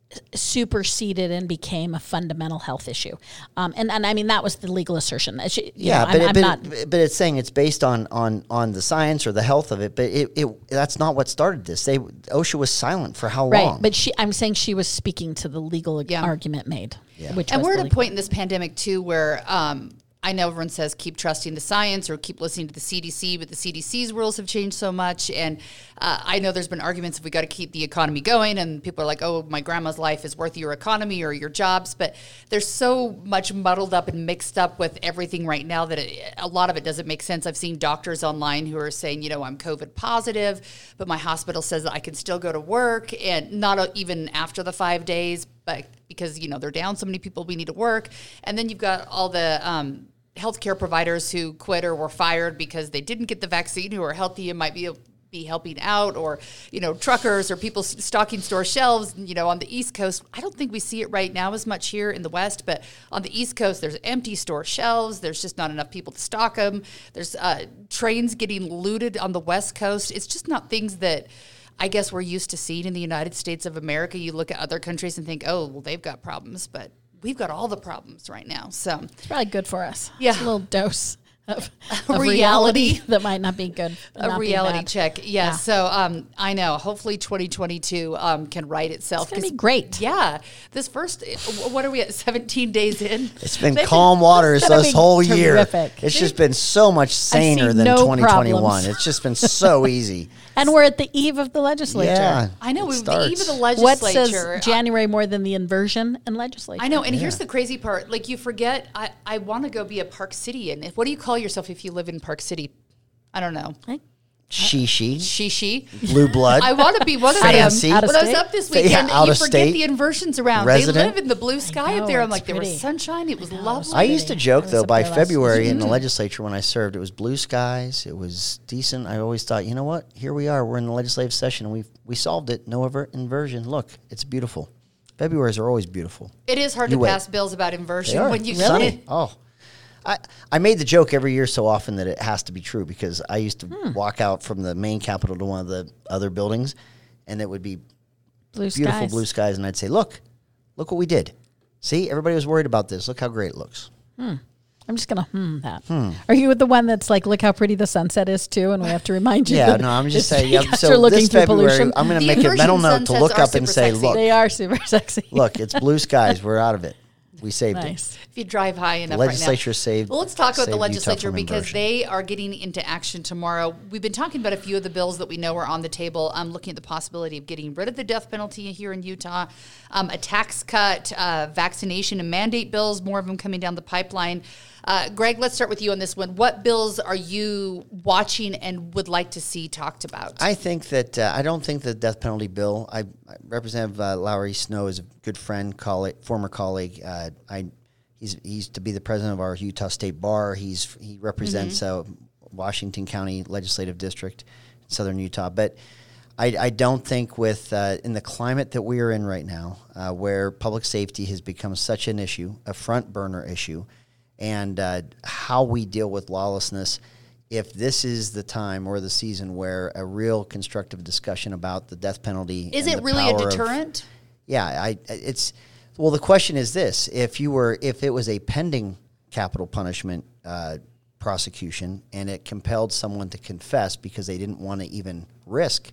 Speaker 2: superseded and became a fundamental health issue. Um, and, and I mean, that was the legal assertion. She, you
Speaker 3: Yeah,
Speaker 2: know,
Speaker 3: but,
Speaker 2: I'm,
Speaker 3: it,
Speaker 2: I'm
Speaker 3: but,
Speaker 2: not.
Speaker 3: it- but it's saying it's based on, on, on the science or the health of it, but it, it that's not what started this. They OSHA was silent for how
Speaker 2: Right,
Speaker 3: long?
Speaker 2: but she, I'm saying she was speaking to the legal
Speaker 1: Yeah.
Speaker 2: argument made,
Speaker 3: Yeah.
Speaker 2: which
Speaker 1: And
Speaker 2: was
Speaker 1: we're
Speaker 2: the
Speaker 1: at a
Speaker 2: legal-
Speaker 1: point in this pandemic too where um, I know everyone says keep trusting the science or keep listening to the C D C, but the C D C's rules have changed so much. And uh, I know there's been arguments if we got to keep the economy going, and people are like, oh, my grandma's life is worth your economy or your jobs. But there's so much muddled up and mixed up with everything right now that it, a lot of it doesn't make sense. I've seen doctors online who are saying, you know, I'm COVID positive, but my hospital says that I can still go to work, and not even after the five days, but because, you know, they're down so many people, we need to work. And then you've got all the um, healthcare providers who quit or were fired because they didn't get the vaccine, who are healthy and might be be helping out, or, you know, truckers or people stocking store shelves, you know, on the East Coast. I don't think we see it right now as much here in the West, but on the East Coast, there's empty store shelves. There's just not enough people to stock them. There's uh, trains getting looted on the West Coast. It's just not things that I guess we're used to seeing in the United States of America. You look at other countries and think, oh, well, they've got problems, but we've got all the problems right now. So
Speaker 2: It's probably good for us.
Speaker 1: Yeah.
Speaker 2: It's a little dose of,
Speaker 1: A
Speaker 2: of
Speaker 1: reality.
Speaker 2: reality that might not be good.
Speaker 1: a
Speaker 2: not be
Speaker 1: reality
Speaker 2: bad.
Speaker 1: check. Yeah.
Speaker 2: Yeah.
Speaker 1: So um, I know. Hopefully, twenty twenty-two um, can right itself.
Speaker 2: It's gonna
Speaker 1: 'cause-
Speaker 2: be great.
Speaker 1: Yeah. This first, what are we at? seventeen days in.
Speaker 3: It's been
Speaker 1: They've
Speaker 3: calm waters
Speaker 2: gonna
Speaker 3: this
Speaker 2: be
Speaker 3: whole year.
Speaker 2: terrific.
Speaker 3: It's just been so much saner
Speaker 2: see
Speaker 3: than
Speaker 2: no
Speaker 3: twenty twenty-one.
Speaker 2: problems.
Speaker 3: It's just been so easy.
Speaker 2: And we're at the eve of the legislature.
Speaker 3: Yeah,
Speaker 1: I know.
Speaker 3: it
Speaker 1: We the eve of
Speaker 3: starts.
Speaker 1: the
Speaker 2: What
Speaker 1: legislature.
Speaker 2: says January more than the inversion in legislature?
Speaker 1: I know, and here's the crazy part. Like, you forget, I, I want to go be a Park City. And if, what do you call yourself if you live in Park City? I don't know.
Speaker 2: Hey,
Speaker 3: Shishi,
Speaker 1: Shishi.
Speaker 3: blue blood.
Speaker 1: I want to be one of them.
Speaker 3: Fancy.
Speaker 2: Out of
Speaker 1: When I was
Speaker 2: state?
Speaker 1: up this
Speaker 3: Yeah,
Speaker 1: weekend,
Speaker 3: out
Speaker 1: you
Speaker 3: of
Speaker 1: forget
Speaker 3: state.
Speaker 1: the inversions around.
Speaker 3: Resident.
Speaker 1: They live in the blue sky
Speaker 2: know,
Speaker 1: up there. I'm
Speaker 2: it's
Speaker 1: like, there was
Speaker 2: pretty.
Speaker 1: sunshine. It was lovely.
Speaker 3: I used to
Speaker 2: pretty.
Speaker 3: joke
Speaker 2: I was
Speaker 3: though
Speaker 2: up
Speaker 3: by
Speaker 2: there last
Speaker 3: February in the
Speaker 2: weekend.
Speaker 3: legislature when I served, it was blue skies. It was decent. I always thought, you know what? Here we are. We're in the legislative session, and we we solved it. No aver- inversion. Look, it's beautiful. Februaries are always beautiful.
Speaker 1: It is hard
Speaker 3: You
Speaker 1: to
Speaker 3: wait.
Speaker 1: pass bills about inversion
Speaker 3: They are
Speaker 1: when you
Speaker 3: sunny.
Speaker 1: it-
Speaker 3: Oh, I I made the joke every year so often that it has to be true because I used to
Speaker 2: Hmm.
Speaker 3: walk out from the main Capitol to one of the other buildings, and it would be
Speaker 2: blue
Speaker 3: beautiful
Speaker 2: skies.
Speaker 3: blue skies, and I'd say, "Look, look what we did. See, everybody was worried about this. Look how great it looks."
Speaker 2: I'm just gonna hmm that. Are you the one that's like, look how pretty the sunset is too, and we have to remind you?
Speaker 3: Yeah,
Speaker 2: that
Speaker 3: no, I'm just
Speaker 2: it's
Speaker 3: saying. Yeah,
Speaker 2: because
Speaker 3: so
Speaker 2: you're looking
Speaker 3: this
Speaker 2: through
Speaker 3: February,
Speaker 2: pollution.
Speaker 3: I'm going to
Speaker 1: The
Speaker 3: make a mental
Speaker 1: inversion
Speaker 3: note to
Speaker 1: sunsets
Speaker 3: look
Speaker 1: are
Speaker 3: up and
Speaker 1: super
Speaker 3: say,
Speaker 1: sexy.
Speaker 3: "Look,
Speaker 2: They are super sexy.
Speaker 3: look, it's blue skies. We're out of it. We saved it."
Speaker 2: Nice.
Speaker 1: if you drive high enough
Speaker 3: legislature
Speaker 1: right now.
Speaker 3: saved-
Speaker 1: Well, let's talk about
Speaker 3: saved
Speaker 1: the
Speaker 3: Utah
Speaker 1: legislature
Speaker 3: from
Speaker 1: because
Speaker 3: inversion.
Speaker 1: they are getting into action tomorrow. We've been talking about a few of the bills that we know are on the table. I'm looking at the possibility of getting rid of the death penalty here in Utah, um, a tax cut, uh, vaccination and mandate bills, more of them coming down the pipeline. Uh, Greg, let's start with you on this one. What bills are you watching and would like to see talked about?
Speaker 3: I think that uh, I don't think the death penalty bill. I, I Representative uh, Lowry Snow is a good friend, colleague, former colleague. Uh, I he's he's to be the president of our Utah State Bar. He's he represents
Speaker 1: Mm-hmm.
Speaker 3: uh, Washington County Legislative District, in Southern Utah. But I, I don't think with uh, in the climate that we are in right now, uh, where public safety has become such an issue, a front burner issue, and uh, how we deal with lawlessness. If this is the time or the season where a real constructive discussion about the death penalty
Speaker 1: Is
Speaker 3: and
Speaker 1: it
Speaker 3: the
Speaker 1: really a
Speaker 3: power of-
Speaker 1: deterrent?
Speaker 3: yeah, I it's well. The question is this: if you were, if it was a pending capital punishment uh, prosecution and it compelled someone to confess because they didn't want to even risk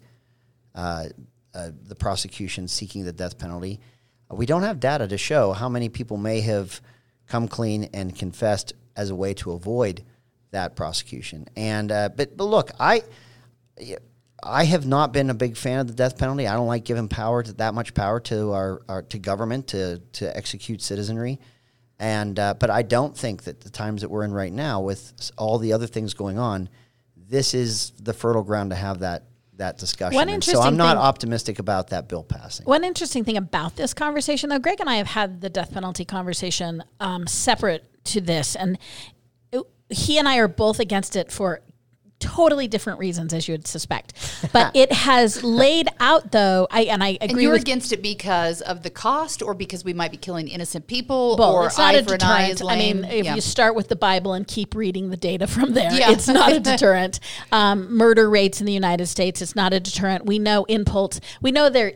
Speaker 3: uh, uh, the prosecution seeking the death penalty, uh, we don't have data to show how many people may have come clean and confessed as a way to avoid that prosecution. And uh, but but look, I. I have not been a big fan of the death penalty. I don't like giving power to that much power to our, our to government to to execute citizenry, and uh, but I don't think that the times that we're in right now, with s- all the other things going on, this is the fertile ground to have that that discussion.
Speaker 2: One
Speaker 3: And so
Speaker 2: interesting
Speaker 3: I'm not
Speaker 2: thing-
Speaker 3: optimistic about that bill passing.
Speaker 2: One interesting thing about this conversation, though, Greg and I have had the death penalty conversation um, separate to this, and it, he and I are both against it for totally different reasons, as you would suspect. But it has laid out, though, I and I agree
Speaker 1: and you're
Speaker 2: with...
Speaker 1: against it because of the cost, or because we might be killing innocent people,
Speaker 2: Both.
Speaker 1: or
Speaker 2: It's not
Speaker 1: eye
Speaker 2: a
Speaker 1: for an eye is
Speaker 2: deterrent. I
Speaker 1: lame?
Speaker 2: mean, if
Speaker 1: Yeah.
Speaker 2: you start with the Bible and keep reading the data from there,
Speaker 1: Yeah.
Speaker 2: it's not a deterrent. Um, murder rates in the United States, it's not a deterrent. We know impulse. We know there...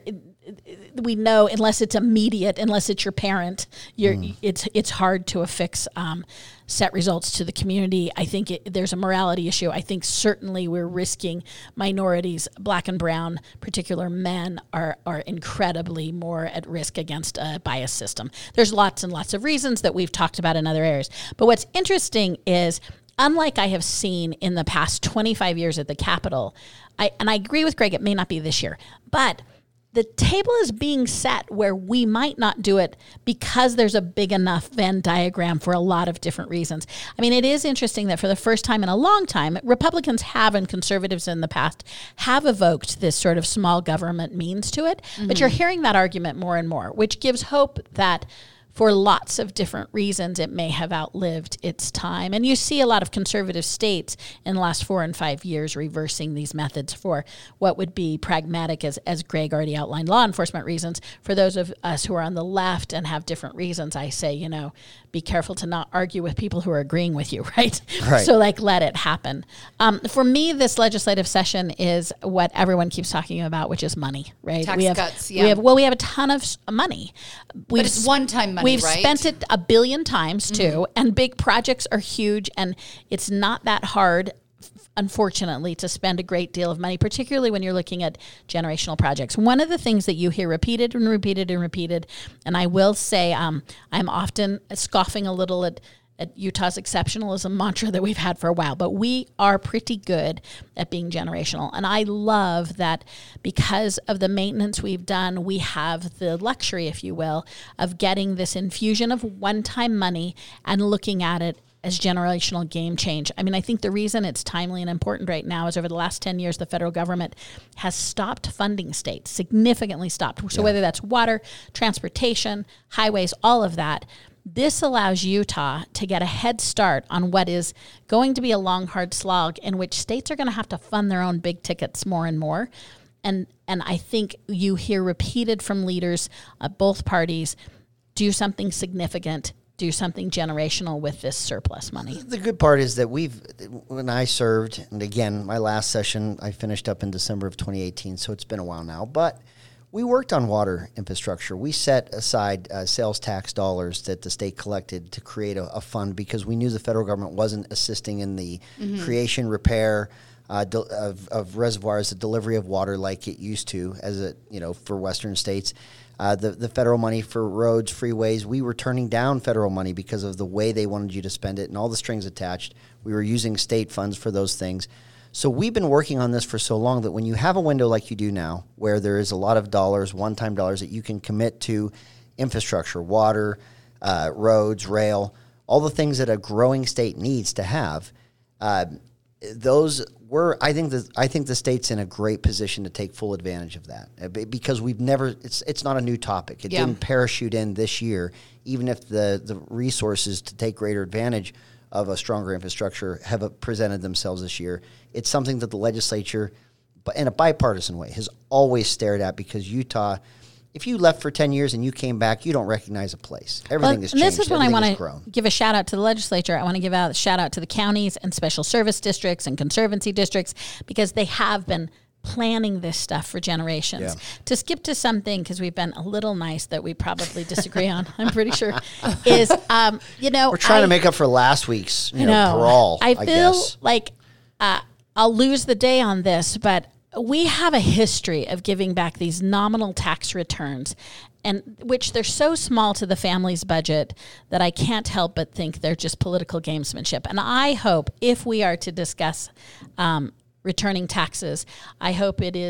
Speaker 2: We know unless it's immediate, unless it's your parent, you're, mm. it's it's hard to affix um, set results to the community. I think it, there's a morality issue. I think certainly we're risking minorities, black and brown, particular men are are incredibly more at risk against a bias system. There's lots and lots of reasons that we've talked about in other areas. But what's interesting is, unlike I have seen in the past twenty-five years at the Capitol, I and I agree with Greg, it may not be this year, but the table is being set where we might not do it because there's a big enough Venn diagram for a lot of different reasons. I mean, it is interesting that for the first time in a long time, Republicans have, and conservatives in the past have evoked this sort of small government means to it. Mm-hmm. But you're hearing that argument more and more, which gives hope that for lots of different reasons, it may have outlived its time. And you see a lot of conservative states in the last four and five years reversing these methods for what would be pragmatic, as, as Greg already outlined, law enforcement reasons. For those of us who are on the left and have different reasons, I say, you know, be careful to not argue with people who are agreeing with you, right?
Speaker 3: Right.
Speaker 2: So, like, let it happen. Um, for me, this legislative session is what everyone keeps talking about, which is money, right?
Speaker 1: Tax
Speaker 2: we have,
Speaker 1: cuts, yeah.
Speaker 2: We have, well, we have a ton of s- money. We've
Speaker 1: But it's one-time money,
Speaker 2: We've
Speaker 1: right?
Speaker 2: spent it a billion times, too, mm-hmm. and big projects are huge, and it's not that hard, unfortunately, to spend a great deal of money, particularly when you're looking at generational projects. One of the things that you hear repeated and repeated and repeated, and I will say um, I'm often scoffing a little at, at Utah's exceptionalism mantra that we've had for a while, but we are pretty good at being generational. And I love that because of the maintenance we've done, we have the luxury, if you will, of getting this infusion of one-time money and looking at it as generational game change. I mean, I think the reason it's timely and important right now is over the last ten years, the federal government has stopped funding states, significantly stopped. So yeah. whether that's water, transportation, highways, all of that, this allows Utah to get a head start on what is going to be a long, hard slog in which states are going to have to fund their own big tickets more and more. And and I think you hear repeated from leaders of both parties, do something significant, do something generational with this surplus money.
Speaker 3: The good part is that we've, when I served, and again, my last session, I finished up in December of twenty eighteen, so it's been a while now, but we worked on water infrastructure. We set aside uh, sales tax dollars that the state collected to create a, a fund because we knew the federal government wasn't assisting in the mm-hmm. creation, repair uh, de- of, of reservoirs, the delivery of water like it used to, as a you know for Western states. Uh, the, the federal money for roads, freeways, we were turning down federal money because of the way they wanted you to spend it and all the strings attached. We were using state funds for those things. So we've been working on this for so long that when you have a window like you do now, where there is a lot of dollars, one-time dollars that you can commit to infrastructure, water, uh, roads, rail, all the things that a growing state needs to have, uh, those were, I think the I think the state's in a great position to take full advantage of that uh, because we've never, it's it's not a new topic. It
Speaker 1: yeah.
Speaker 3: didn't parachute in this year, even if the, the resources to take greater advantage of a stronger infrastructure have uh, presented themselves this year. It's something that the legislature, but in a bipartisan way, has always stared at because Utah, if you left for ten years and you came back, you don't recognize a place. Everything
Speaker 2: well,
Speaker 3: has
Speaker 2: and
Speaker 3: changed.
Speaker 2: This is when
Speaker 3: Everything
Speaker 2: I want to give a shout out to the legislature. I want to give out a shout out to the counties and special service districts and conservancy districts because they have been planning this stuff for generations.
Speaker 3: Yeah.
Speaker 2: To skip to something, because we've been a little nice that we probably disagree on, I'm pretty sure, is, um, you know.
Speaker 3: We're trying
Speaker 2: I,
Speaker 3: to make up for last week's you know,
Speaker 2: know,
Speaker 3: brawl,
Speaker 2: I
Speaker 3: I
Speaker 2: feel
Speaker 3: guess.
Speaker 2: like uh, I'll lose the day on this, but we have a history of giving back these nominal tax returns, and which they're so small to the family's budget that I can't help but think they're just political gamesmanship. And I hope if we are to discuss um, returning taxes, I hope it is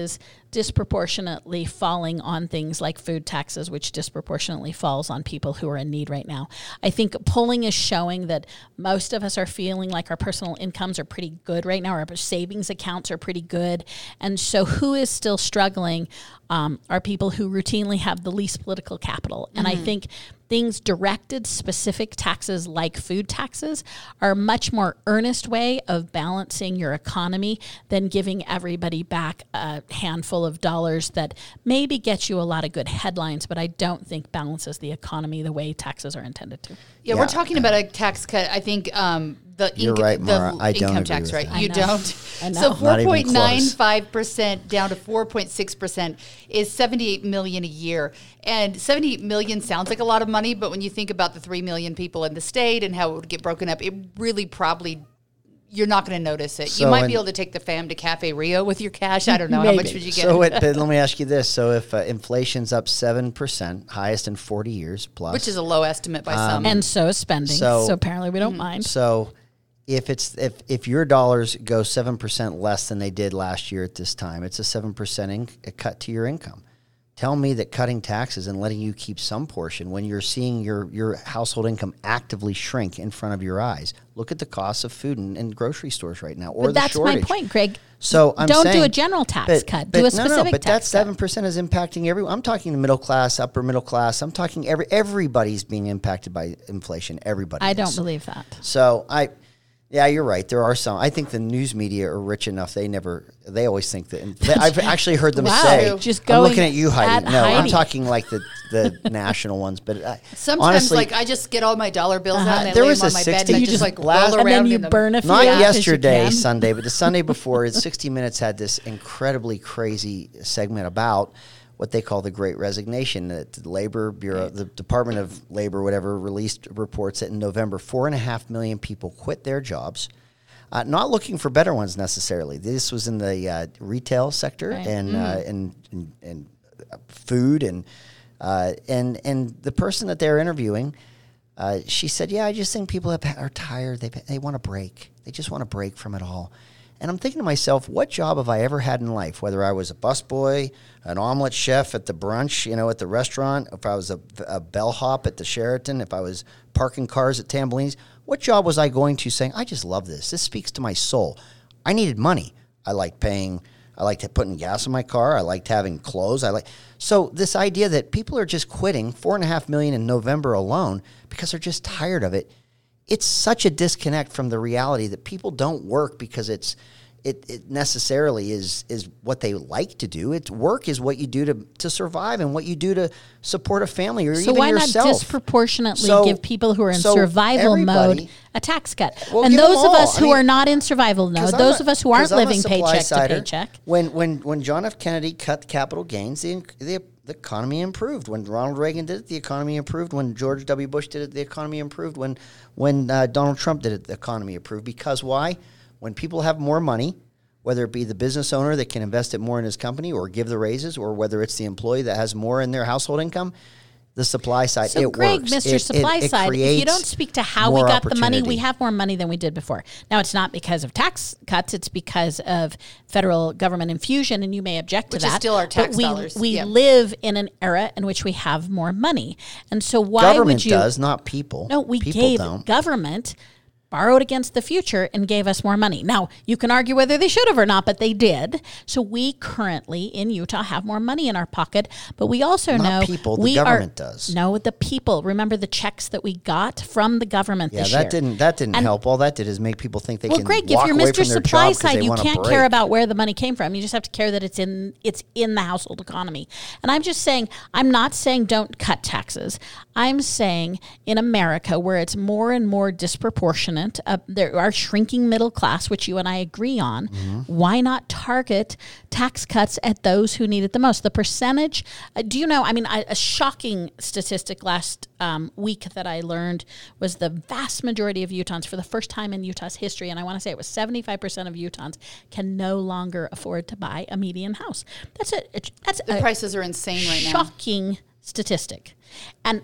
Speaker 2: disproportionately falling on things like food taxes, which disproportionately falls on people who are in need right now. I think polling is showing that most of us are feeling like our personal incomes are pretty good right now. Our savings accounts are pretty good. And so who is still struggling um, are people who routinely have the least political capital. And mm-hmm. I think things directed, specific taxes like food taxes are a much more earnest way of balancing your economy than giving everybody back a handful of dollars that maybe gets you a lot of good headlines, but I don't think balances the economy the way taxes are intended to.
Speaker 1: Yeah, yeah. We're talking about a tax cut. I think um, the,
Speaker 3: You're
Speaker 1: inc-
Speaker 3: right,
Speaker 1: the
Speaker 3: Mara. I don't
Speaker 1: income
Speaker 3: agree
Speaker 1: tax,
Speaker 3: with
Speaker 1: right?
Speaker 3: that.
Speaker 1: You
Speaker 2: I know.
Speaker 1: don't.
Speaker 2: I know.
Speaker 1: So four point nine
Speaker 3: close.
Speaker 1: five percent down to four point six percent is seventy-eight million dollars a year. And seventy-eight million dollars sounds like a lot of money, but when you think about the three million people in the state and how it would get broken up, it really probably, you're not going to notice it.
Speaker 3: So
Speaker 1: you might
Speaker 3: in-
Speaker 1: be able to take the fam to Cafe Rio with your cash. I don't know. How much
Speaker 2: Maybe.
Speaker 1: would you get?
Speaker 3: So it, but let me ask you this. So if uh, inflation's up seven percent, highest in forty years plus.
Speaker 1: Which is a low estimate by some.
Speaker 2: And so is spending.
Speaker 3: So-
Speaker 2: So, apparently we don't mind.
Speaker 3: So if it's if, if your dollars go seven percent less than they did last year at this time, it's a seven percent in, a cut to your income. Tell me that cutting taxes and letting you keep some portion when you're seeing your, your household income actively shrink in front of your eyes. Look at the cost of food in, in grocery stores right now, or
Speaker 2: But
Speaker 3: the
Speaker 2: that's
Speaker 3: shortage.
Speaker 2: my point, Greg.
Speaker 3: So I'm
Speaker 2: don't
Speaker 3: saying,
Speaker 2: do a general tax
Speaker 3: but,
Speaker 2: cut.
Speaker 3: But,
Speaker 2: do a
Speaker 3: no,
Speaker 2: specific
Speaker 3: no, but
Speaker 2: tax
Speaker 3: that
Speaker 2: cut.
Speaker 3: seven percent is impacting everyone. I'm talking the middle class, upper middle class. I'm talking every everybody's being impacted by inflation. Everybody.
Speaker 2: I
Speaker 3: is.
Speaker 2: don't believe that.
Speaker 3: So I, yeah, you're right. There are some. I think the news media are rich enough. They never. They always think that. They, I've actually heard them
Speaker 2: Wow.
Speaker 3: say.
Speaker 2: Just
Speaker 3: I'm
Speaker 2: going
Speaker 3: looking at you, Heidi.
Speaker 2: at
Speaker 3: No, I'm
Speaker 2: Heidi.
Speaker 3: talking like the the national ones. But I,
Speaker 1: Sometimes,
Speaker 3: honestly,
Speaker 1: like, I just get all my dollar bills
Speaker 2: Uh-huh.
Speaker 1: out and I
Speaker 3: There
Speaker 1: lay
Speaker 3: was
Speaker 1: them on
Speaker 3: a
Speaker 1: my bed
Speaker 3: sixty
Speaker 1: and I
Speaker 3: You
Speaker 1: just,
Speaker 3: just
Speaker 1: like,
Speaker 3: blast-
Speaker 1: roll
Speaker 2: And
Speaker 1: around
Speaker 2: then you
Speaker 1: in them.
Speaker 2: burn a few
Speaker 3: not
Speaker 2: out 'cause you
Speaker 3: yesterday,
Speaker 2: can.
Speaker 3: Sunday, but the Sunday before, sixty Minutes had this incredibly crazy segment about what they call the Great Resignation. That the Labor Bureau, the Department of Labor, whatever, released reports that in November, four and a half million people quit their jobs. Uh, not looking for better ones necessarily. This was in the uh, retail sector
Speaker 2: Right.
Speaker 3: and, uh, and and and uh, food and uh, and and the person that they're interviewing, uh, she said, "Yeah, I just think people have, are tired. They they want a break. They just want a break from it all." And I'm thinking to myself, what job have I ever had in life? Whether I was a busboy, an omelet chef at the brunch, you know, at the restaurant, if I was a, a bellhop at the Sheraton, if I was parking cars at Tambellini's, what job was I going to saying, I just love this. This speaks to my soul. I needed money. I liked paying. I liked putting gas in my car. I liked having clothes. I like so this idea that people are just quitting four and a half million in November alone because they're just tired of it. It's such a disconnect from the reality that people don't work because it's it, it necessarily is is what they like to do. It's work is what you do to to survive and what you do to support a family or
Speaker 2: So
Speaker 3: even
Speaker 2: why
Speaker 3: yourself.
Speaker 2: not disproportionately
Speaker 3: So-
Speaker 2: give people who are in
Speaker 3: so
Speaker 2: survival
Speaker 3: everybody-
Speaker 2: mode a tax cut?
Speaker 3: Well,
Speaker 2: and
Speaker 3: give them
Speaker 2: those of
Speaker 3: all.
Speaker 2: us
Speaker 3: I
Speaker 2: who
Speaker 3: mean,
Speaker 2: are not in survival mode,
Speaker 3: 'Cause I'm
Speaker 2: those
Speaker 3: a-
Speaker 2: of us who aren't
Speaker 3: 'cause I'm a
Speaker 2: living paycheck to
Speaker 3: supply-sider.
Speaker 2: paycheck.
Speaker 3: When when when John F. Kennedy cut capital gains, the, the the economy improved. When Ronald Reagan did it, the economy improved. When George W. Bush did it, the economy improved. When when uh, Donald Trump did it, the economy improved. Because why? When people have more money, whether it be the business owner that can invest it more in his company or give the raises, or whether it's the employee that has more in their household income, the supply side,
Speaker 2: So,
Speaker 3: it
Speaker 2: Greg,
Speaker 3: works.
Speaker 2: Mister
Speaker 3: It-
Speaker 2: Supply
Speaker 3: it, it
Speaker 2: Side, if you
Speaker 3: creates
Speaker 2: don't speak to how we
Speaker 3: more
Speaker 2: got the money, we
Speaker 3: opportunity.
Speaker 2: have more money than we did before. Now, it's not because of tax cuts; it's because of federal government infusion, and you may object
Speaker 1: Which
Speaker 2: to
Speaker 1: is
Speaker 2: that.
Speaker 1: still our tax
Speaker 2: but we,
Speaker 1: dollars.
Speaker 2: We
Speaker 1: Yeah.
Speaker 2: live in an era in which we have more money, and so why
Speaker 3: Government
Speaker 2: would you?
Speaker 3: does, not people.
Speaker 2: No, we
Speaker 3: people
Speaker 2: gave
Speaker 3: don't.
Speaker 2: government borrowed against the future and gave us more money. Now, you can argue whether they should have or not, but they did. So we currently in Utah have more money in our pocket, but we also
Speaker 3: Not
Speaker 2: know
Speaker 3: people, the
Speaker 2: we
Speaker 3: government
Speaker 2: are,
Speaker 3: does.
Speaker 2: No, the people. Remember the checks that we got from the government
Speaker 3: Yeah,
Speaker 2: this
Speaker 3: that
Speaker 2: year.
Speaker 3: didn't that didn't
Speaker 2: And-
Speaker 3: help. All that did is make people think they
Speaker 2: Well,
Speaker 3: can
Speaker 2: Greg, if
Speaker 3: walk
Speaker 2: you're
Speaker 3: away
Speaker 2: Mister
Speaker 3: from their
Speaker 2: Supply
Speaker 3: job 'cause
Speaker 2: Side,
Speaker 3: they
Speaker 2: you
Speaker 3: want a
Speaker 2: can't
Speaker 3: break.
Speaker 2: care about where the money came from. You just have to care that it's in it's in the household economy. And I'm just saying, I'm not saying don't cut taxes. I'm saying in America, where it's more and more disproportionate, uh, there are shrinking middle class, which you and I agree on.
Speaker 3: Mm-hmm.
Speaker 2: Why not target tax cuts at those who need it the most? The percentage. Uh, do you know? I mean, I, a shocking statistic last um, week that I learned was the vast majority of Utahns, for the first time in Utah's history, and I want to say it was seventy-five percent of Utahns, can no longer afford to buy a median house. That's a. That's
Speaker 1: The
Speaker 2: a
Speaker 1: prices are insane right now.
Speaker 2: shocking statistic, and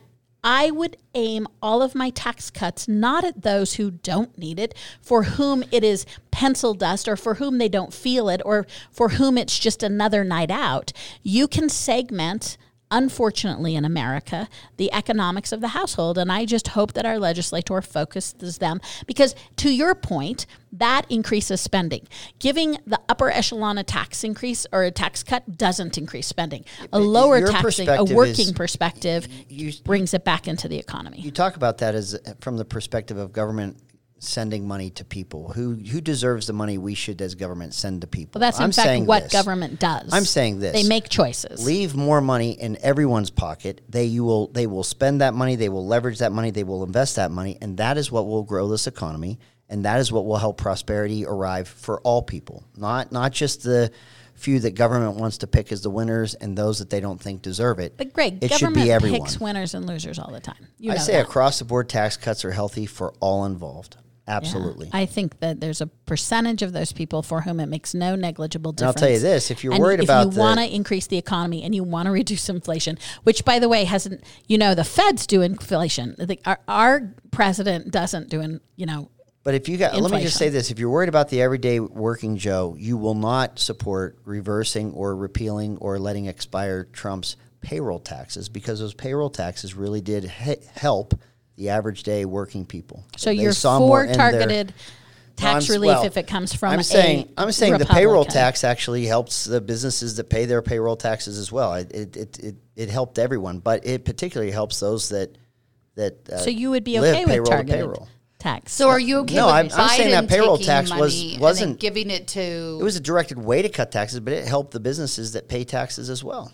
Speaker 2: I would aim all of my tax cuts not at those who don't need it, for whom it is pencil dust, or for whom they don't feel it, or for whom it's just another night out. You can segment, unfortunately in America, the economics of the household. And I just hope that our legislator focuses them, because to your point, that increases spending. Giving the upper echelon a tax increase or a tax cut doesn't increase spending. A lower
Speaker 3: Your
Speaker 2: taxing, a
Speaker 3: perspective
Speaker 2: working
Speaker 3: is-
Speaker 2: perspective
Speaker 3: you-
Speaker 2: brings it back into the economy.
Speaker 3: You talk about that as from the perspective of government sending money to people. Who who deserves the money we should, as government, send to people?
Speaker 2: Well, that's in
Speaker 3: I'm
Speaker 2: fact
Speaker 3: saying
Speaker 2: what
Speaker 3: this.
Speaker 2: government does.
Speaker 3: I'm saying this.
Speaker 2: They make choices.
Speaker 3: Leave more money in everyone's pocket. They you will they will spend that money. They will leverage that money. They will invest that money, and that is what will grow this economy. And that is what will help prosperity arrive for all people, not not just the few that government wants to pick as the winners and those that they don't think deserve it.
Speaker 2: But Greg,
Speaker 3: it should
Speaker 2: government
Speaker 3: be everyone.
Speaker 2: picks winners and losers all the time. You
Speaker 3: I
Speaker 2: know
Speaker 3: say
Speaker 2: that.
Speaker 3: across the board tax cuts are healthy for all involved. Absolutely.
Speaker 2: Yeah. I think that there's a percentage of those people for whom it makes no negligible
Speaker 3: And I'll
Speaker 2: difference.
Speaker 3: tell you this, if you're
Speaker 2: And
Speaker 3: worried
Speaker 2: if
Speaker 3: about
Speaker 2: you
Speaker 3: the-
Speaker 2: want to increase the economy and you want to reduce inflation, which by the way hasn't, you know, the Feds do inflation. The, our, our president doesn't do, in, you know,
Speaker 3: But if you got, let me just
Speaker 2: inflation.
Speaker 3: say this: if you're worried about the everyday working Joe, you will not support reversing or repealing or letting expire Trump's payroll taxes, because those payroll taxes really did he- help the average day working people.
Speaker 2: so
Speaker 3: They
Speaker 2: you're
Speaker 3: saw more
Speaker 2: for
Speaker 3: in their-
Speaker 2: targeted
Speaker 3: No, I'm
Speaker 2: tax
Speaker 3: s-
Speaker 2: relief
Speaker 3: well,
Speaker 2: if it comes from
Speaker 3: I'm
Speaker 2: a
Speaker 3: saying I'm saying the payroll
Speaker 2: Republican.
Speaker 3: tax actually helps the businesses that pay their payroll taxes as well. It it it, it, it helped everyone, but it particularly helps those that that. Uh,
Speaker 2: So you would be
Speaker 3: live
Speaker 2: okay with
Speaker 3: payroll to
Speaker 2: targeted
Speaker 3: payroll.
Speaker 2: tax.
Speaker 1: So are you okay
Speaker 3: No,
Speaker 1: with
Speaker 3: I'm-
Speaker 1: Biden
Speaker 3: I'm saying that payroll
Speaker 1: taking
Speaker 3: tax was-
Speaker 1: money and
Speaker 3: wasn't-
Speaker 1: then giving it to?
Speaker 3: It was a directed way to cut taxes, but it helped the businesses that pay taxes as well.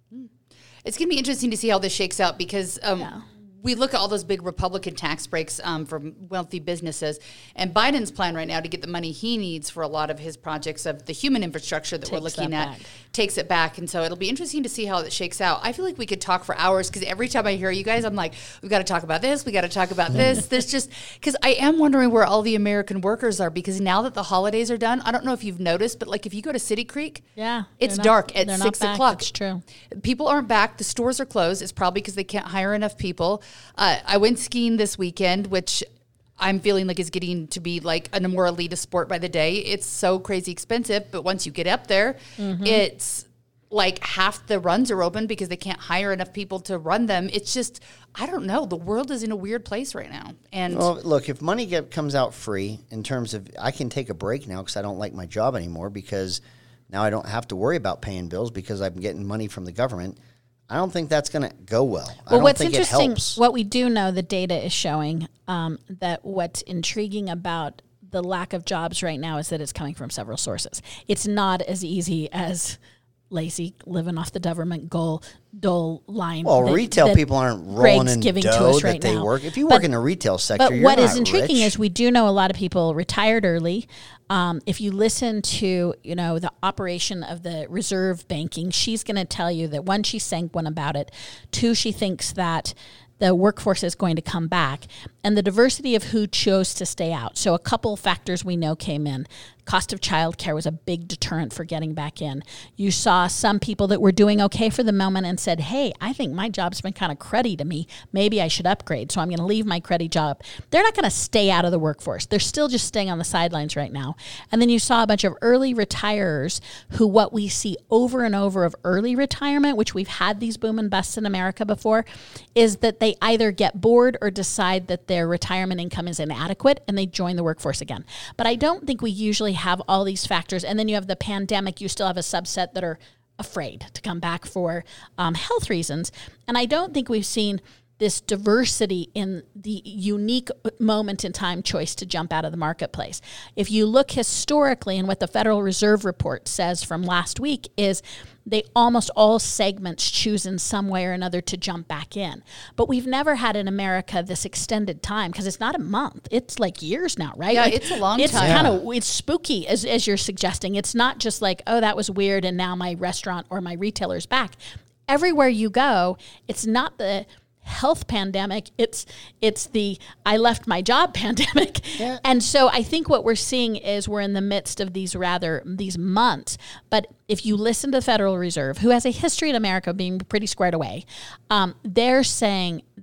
Speaker 1: It's going to be interesting to see how this shakes out, because um,
Speaker 2: Yeah.
Speaker 1: we look at all those big Republican tax breaks um, for wealthy businesses, and Biden's plan right now to get the money he needs for a lot of his projects of the human infrastructure that we're
Speaker 2: Takes
Speaker 1: looking
Speaker 2: that
Speaker 1: at
Speaker 2: back.
Speaker 1: takes it back. And so it'll be interesting to see how it shakes out. I feel like we could talk for hours, because every time I hear you guys, I'm like, we've got to talk about this. We got to talk about this. There's just, because I am wondering where all the American workers are, because now that the holidays are done, I don't know if you've noticed, but like if you go to City Creek,
Speaker 2: yeah,
Speaker 1: it's
Speaker 2: they're not-
Speaker 1: dark at
Speaker 2: they're not
Speaker 1: six
Speaker 2: back.
Speaker 1: o'clock.
Speaker 2: It's true.
Speaker 1: People aren't back. The stores are closed. It's probably because they can't hire enough people. Uh, I went skiing this weekend, which I'm feeling like is getting to be like a more elitist sport by the day. It's so crazy expensive, but once you get up there,
Speaker 2: Mm-hmm.
Speaker 1: it's like half the runs are open because they can't hire enough people to run them. It's just, I don't know. The world is in a weird place right now. And
Speaker 3: Well, look, if money get, comes out free in terms of, I can take a break now because I don't like my job anymore, because now I don't have to worry about paying bills because I'm getting money from the government. I don't think that's going to go well. I
Speaker 2: Well,
Speaker 3: don't
Speaker 2: what's
Speaker 3: think it
Speaker 2: interesting,
Speaker 3: helps.
Speaker 2: what we do know, the data is showing um, that what's intriguing about the lack of jobs right now is that it's coming from several sources. It's not as easy as Lacey living off the government goal dole line.
Speaker 3: Well,
Speaker 2: that-
Speaker 3: retail
Speaker 2: that
Speaker 3: people aren't rolling
Speaker 2: Greg's
Speaker 3: in
Speaker 2: giving
Speaker 3: dough
Speaker 2: to us
Speaker 3: that
Speaker 2: right
Speaker 3: they
Speaker 2: now.
Speaker 3: work. If you
Speaker 2: But-
Speaker 3: work in the retail sector,
Speaker 2: But
Speaker 3: you're
Speaker 2: what is
Speaker 3: not
Speaker 2: intriguing
Speaker 3: rich.
Speaker 2: is we do know a lot of people retired early. Um, if you listen to, you know, the operation of the reserve banking, she's going to tell you that one, she's sanguine about it. Two, she thinks that the workforce is going to come back, and the diversity of who chose to stay out. So a couple factors we know came in. Cost of childcare was a big deterrent for getting back in. You saw some people that were doing okay for the moment and said, hey, I think my job's been kind of cruddy to me. Maybe I should upgrade, so I'm going to leave my cruddy job. They're not going to stay out of the workforce. They're still just staying on the sidelines right now. And then you saw a bunch of early retirers who, what we see over and over of early retirement, which we've had these boom and busts in America before, is that they either get bored or decide that their retirement income is inadequate and they join the workforce again. But I don't think we usually have all these factors. And then you have the pandemic. You still have a subset that are afraid to come back for um, health reasons. And I don't think we've seen this diversity in the unique moment in time choice to jump out of the marketplace. If you look historically, and what the Federal Reserve report says from last week is they almost all segments choose in some way or another to jump back in. But we've never had in America this extended time, because it's not a month. It's like years now, right?
Speaker 1: Yeah,
Speaker 2: Like,
Speaker 1: it's a long
Speaker 2: it's
Speaker 1: time.
Speaker 2: kind of, it's spooky, as, as you're suggesting. It's not just like, oh, that was weird and now my restaurant or my retailer's back. Everywhere you go, it's not the health pandemic, it's it's the I left my job pandemic.
Speaker 3: Yeah.
Speaker 2: And so I think what we're seeing is we're in the midst of these rather these months. But if you listen to the Federal Reserve, who has a history in America of being pretty squared away, um, they're saying that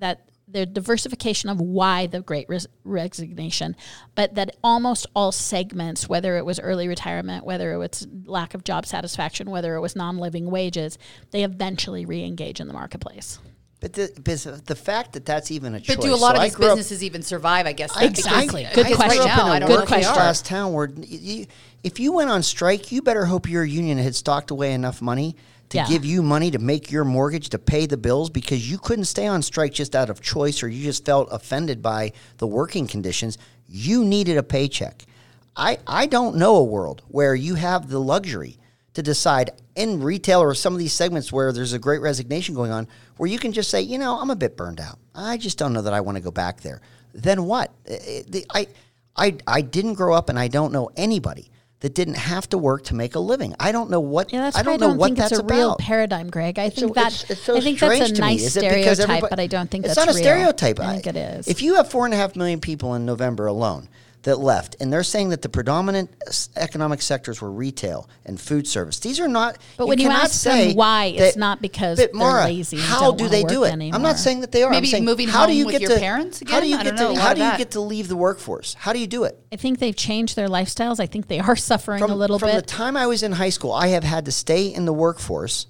Speaker 2: the diversification of why the Great res- Resignation, but that almost all segments, whether it was early retirement, whether it was lack of job satisfaction, whether it was non-living wages, they eventually re-engage in the marketplace.
Speaker 3: But the, but the fact that that's even a choice.
Speaker 1: But do a lot
Speaker 3: so
Speaker 1: of
Speaker 3: I
Speaker 1: these
Speaker 3: grew up-
Speaker 1: businesses even survive, I guess?
Speaker 3: I,
Speaker 2: Exactly.
Speaker 3: I,
Speaker 2: Good
Speaker 3: I
Speaker 2: question.
Speaker 3: grew up
Speaker 1: Right now, I
Speaker 3: in a
Speaker 1: don't know
Speaker 3: working
Speaker 1: if they are.
Speaker 3: class town where you, if you went on strike, you better hope your union had stocked away enough money to
Speaker 2: Yeah.
Speaker 3: give you money to make your mortgage, to pay the bills, because you couldn't stay on strike just out of choice or you just felt offended by the working conditions. You needed a paycheck. I, I don't know a world where you have the luxury to decide in retail or some of these segments where there's a great resignation going on, where you can just say, you know, I'm a bit burned out. I just don't know that I want to go back there. Then what? I, I, I didn't grow up and I don't know anybody that didn't have to work to make a living. I don't know what,
Speaker 2: Yeah, that's
Speaker 3: I
Speaker 2: why
Speaker 3: don't
Speaker 2: I
Speaker 3: know
Speaker 2: don't
Speaker 3: what
Speaker 2: think
Speaker 3: that's
Speaker 2: it's a
Speaker 3: about.
Speaker 2: real paradigm, Greg. I think
Speaker 3: So
Speaker 2: that
Speaker 3: it's, it's so
Speaker 2: I think that's
Speaker 3: strange
Speaker 2: a
Speaker 3: to me.
Speaker 2: nice
Speaker 3: Is it because
Speaker 2: stereotype,
Speaker 3: everybody-
Speaker 2: but I don't think
Speaker 3: it's
Speaker 2: that's
Speaker 3: not a
Speaker 2: real.
Speaker 3: stereotype.
Speaker 2: I think it is.
Speaker 3: If you have four and a half million people in November alone that left, and they're saying that the predominant s- economic sectors were retail and food service, these are not.
Speaker 2: But when you
Speaker 3: cannot
Speaker 2: ask them
Speaker 3: say
Speaker 2: why, it's
Speaker 3: that-
Speaker 2: not because
Speaker 3: but
Speaker 2: they're
Speaker 3: Mara,
Speaker 2: lazy and
Speaker 3: how
Speaker 2: don't
Speaker 3: do
Speaker 2: wanna
Speaker 3: they
Speaker 2: work
Speaker 3: do it? I'm
Speaker 2: anymore.
Speaker 3: not saying that they are.
Speaker 1: Maybe
Speaker 3: I'm saying,
Speaker 1: moving
Speaker 3: how do
Speaker 1: home
Speaker 3: you
Speaker 1: with
Speaker 3: get
Speaker 1: your
Speaker 3: to,
Speaker 1: parents
Speaker 3: How do
Speaker 1: again?
Speaker 3: you
Speaker 1: I
Speaker 3: get
Speaker 1: don't know,
Speaker 3: to?
Speaker 1: a lot
Speaker 3: How
Speaker 1: of
Speaker 3: do you
Speaker 1: that.
Speaker 3: get to leave the workforce? How do you do it?
Speaker 2: I think they've changed their lifestyles. I think they are suffering
Speaker 3: From,
Speaker 2: a little
Speaker 3: from
Speaker 2: bit.
Speaker 3: the time I was in high school, I have had to stay in the workforce,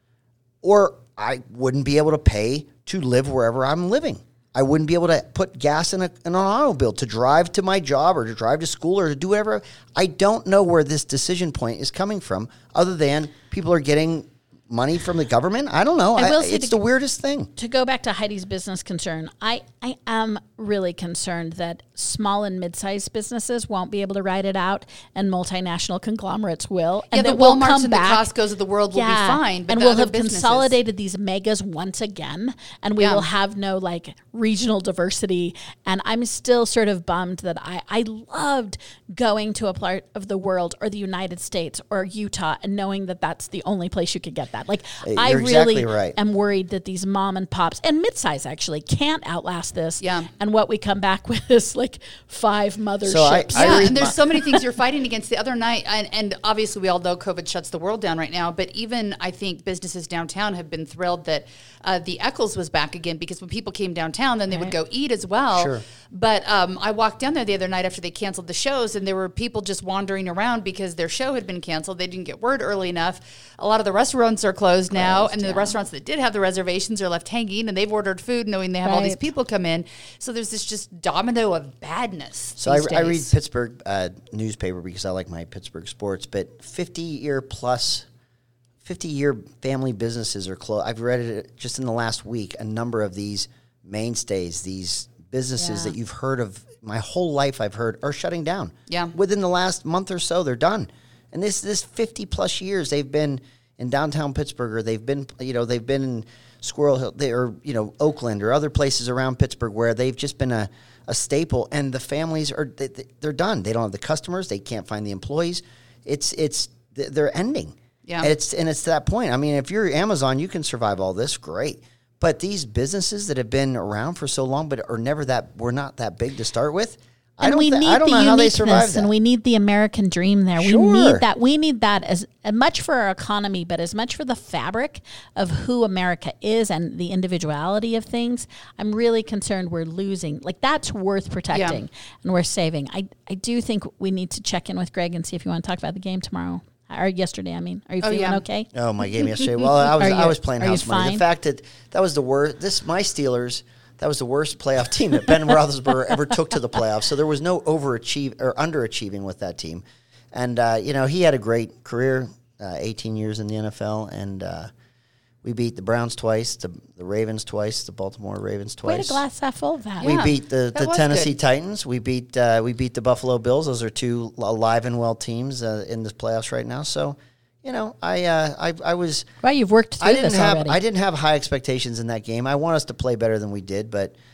Speaker 3: or I wouldn't be able to pay to live wherever I'm living. I wouldn't be able to put gas in, a, in an automobile to drive to my job or to drive to school or to do whatever. I don't know where this decision point is coming from, other than people are getting money from the government. I don't know.
Speaker 2: I will
Speaker 3: I,
Speaker 2: say
Speaker 3: it's
Speaker 2: to-
Speaker 3: the weirdest thing.
Speaker 2: To go back to Heidi's business concern, I, I am really concerned that small and mid-sized businesses won't be able to ride it out, and multinational conglomerates will.
Speaker 1: Yeah,
Speaker 2: and
Speaker 1: the
Speaker 2: that we'll
Speaker 1: Walmarts
Speaker 2: come
Speaker 1: and the
Speaker 2: back.
Speaker 1: Costcos of the world will
Speaker 2: Yeah,
Speaker 1: be fine, but
Speaker 2: and
Speaker 1: the
Speaker 2: we'll
Speaker 1: other
Speaker 2: have
Speaker 1: businesses-
Speaker 2: consolidated these megas once again, and we
Speaker 1: Yeah.
Speaker 2: will have no like regional diversity. And I'm still sort of bummed that I, I loved going to a part of the world or the United States or Utah and knowing that that's the only place you could get that. Like
Speaker 3: You're
Speaker 2: I really
Speaker 3: exactly right.
Speaker 2: am worried that these mom and pops and mid-size actually can't outlast this.
Speaker 1: Yeah.
Speaker 2: And what we come back with is like five motherships.
Speaker 3: So I- I
Speaker 1: Yeah,
Speaker 3: read
Speaker 1: and there's
Speaker 3: my-
Speaker 1: so many things you're fighting against. The other night, and, and obviously we all know COVID shuts the world down right now, but even I think businesses downtown have been thrilled that uh, the Eccles was back again, because when people came downtown, then they would go eat as well.
Speaker 3: Sure.
Speaker 1: But um, I walked down there the other night after they canceled the shows, and there were people just wandering around because their show had been canceled. They didn't get word early enough. A lot of the restaurants are closed, now, and the restaurants that did have the reservations are left hanging, and they've ordered food knowing they have all these
Speaker 2: Right.
Speaker 1: people come in. So there's this just domino of badness.
Speaker 3: So I,
Speaker 1: these
Speaker 3: I read
Speaker 1: days.
Speaker 3: Pittsburgh uh, newspaper because I like my Pittsburgh sports, but fifty year plus, fifty year family businesses are closed. I've read it just in the last week, a number of these mainstays, these businesses
Speaker 2: Yeah.
Speaker 3: that you've heard of my whole life I've heard are shutting down.
Speaker 1: Yeah.
Speaker 3: Within the last month or so, they're done. And this this fifty plus years they've been in downtown Pittsburgh, or they've been, you know, they've been in Squirrel Hill, they, or, you know, Oakland or other places around Pittsburgh where they've just been a, a staple, and the families are, they, they- they're done. They don't have the customers. They can't find the employees. It's, it's, they're ending.
Speaker 1: Yeah.
Speaker 3: And it's, and it's to that point. I mean, if you're Amazon, you can survive all this, great. But these businesses that have been around for so long, but are never that, were not that big to start with, I
Speaker 2: And
Speaker 3: don't,
Speaker 2: we
Speaker 3: thi-
Speaker 2: need
Speaker 3: I don't
Speaker 2: the
Speaker 3: know how they survive
Speaker 2: uniqueness,
Speaker 3: that.
Speaker 2: and we need the American dream there.
Speaker 3: Sure.
Speaker 2: We need that. We need that as, as much for our economy, but as much for the fabric of who America is and the individuality of things. I'm really concerned we're losing. Like, that's worth protecting and worth saving. I, I do think we need to check in with Greg and see if you want to talk about the game tomorrow. Or yesterday, I mean. Are you
Speaker 1: Oh,
Speaker 2: feeling
Speaker 1: yeah.
Speaker 2: okay?
Speaker 3: Oh, my game yesterday. Well, I was
Speaker 2: Are you-
Speaker 3: I was playing
Speaker 2: are you
Speaker 3: house money.
Speaker 2: fine?
Speaker 3: The fact that that was the worst. This my Steelers. That was the worst playoff team that Ben Roethlisberger ever took to the playoffs. So there was no overachieve or underachieving with that team. And uh, you know, he had a great career, uh, eighteen years in the N F L, and uh, we beat the Browns twice, the, the Ravens twice, the Baltimore Ravens
Speaker 2: Way
Speaker 3: twice.
Speaker 2: to glass half full of that.
Speaker 3: We
Speaker 1: Yeah,
Speaker 3: beat the,
Speaker 1: that
Speaker 3: the
Speaker 1: was
Speaker 3: Tennessee
Speaker 1: good.
Speaker 3: Titans. We beat uh, we beat the Buffalo Bills. Those are two alive and well teams uh, in the playoffs right now. So, you know, I uh, I, I was
Speaker 2: Well, you've worked through
Speaker 3: I didn't
Speaker 2: this
Speaker 3: have
Speaker 2: already.
Speaker 3: I didn't have high expectations in that game. I want us to play better than we did, but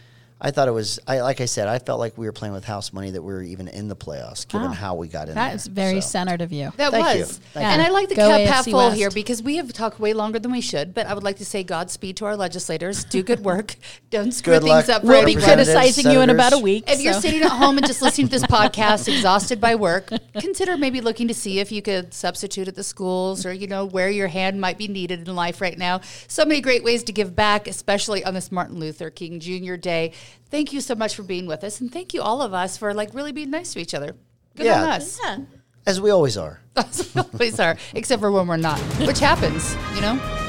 Speaker 3: I thought it was, I like I said, I felt like we were playing with house money that we were even in the playoffs, given
Speaker 2: Wow.
Speaker 3: how we got in
Speaker 2: That
Speaker 3: there.
Speaker 2: is very
Speaker 3: So,
Speaker 2: centered of you.
Speaker 1: That
Speaker 3: Thank you.
Speaker 1: was.
Speaker 3: Thank
Speaker 1: And
Speaker 2: you.
Speaker 1: I like the
Speaker 2: Go
Speaker 1: cup
Speaker 2: A F
Speaker 1: half
Speaker 2: C
Speaker 1: full
Speaker 2: West.
Speaker 1: here because we have talked way longer than we should, but I would like to say Godspeed to our legislators. Do good work. Don't screw
Speaker 3: Good luck.
Speaker 1: things up for
Speaker 2: We'll be
Speaker 1: anyone.
Speaker 3: Representatives,
Speaker 2: criticizing you in about a
Speaker 3: senators.
Speaker 2: week.
Speaker 1: If you're
Speaker 2: so.
Speaker 1: sitting at home and just listening to this podcast, exhausted by work, consider maybe looking to see if you could substitute at the schools or, you know, where your hand might be needed in life right now. So many great ways to give back, especially on this Martin Luther King Junior Day. Thank you so much for being with us. And thank you all of us for like really being nice to each other. Good
Speaker 3: Yeah.
Speaker 1: on us.
Speaker 2: Yeah.
Speaker 3: As we always are.
Speaker 1: Always are, except for when we're not, which happens, you know?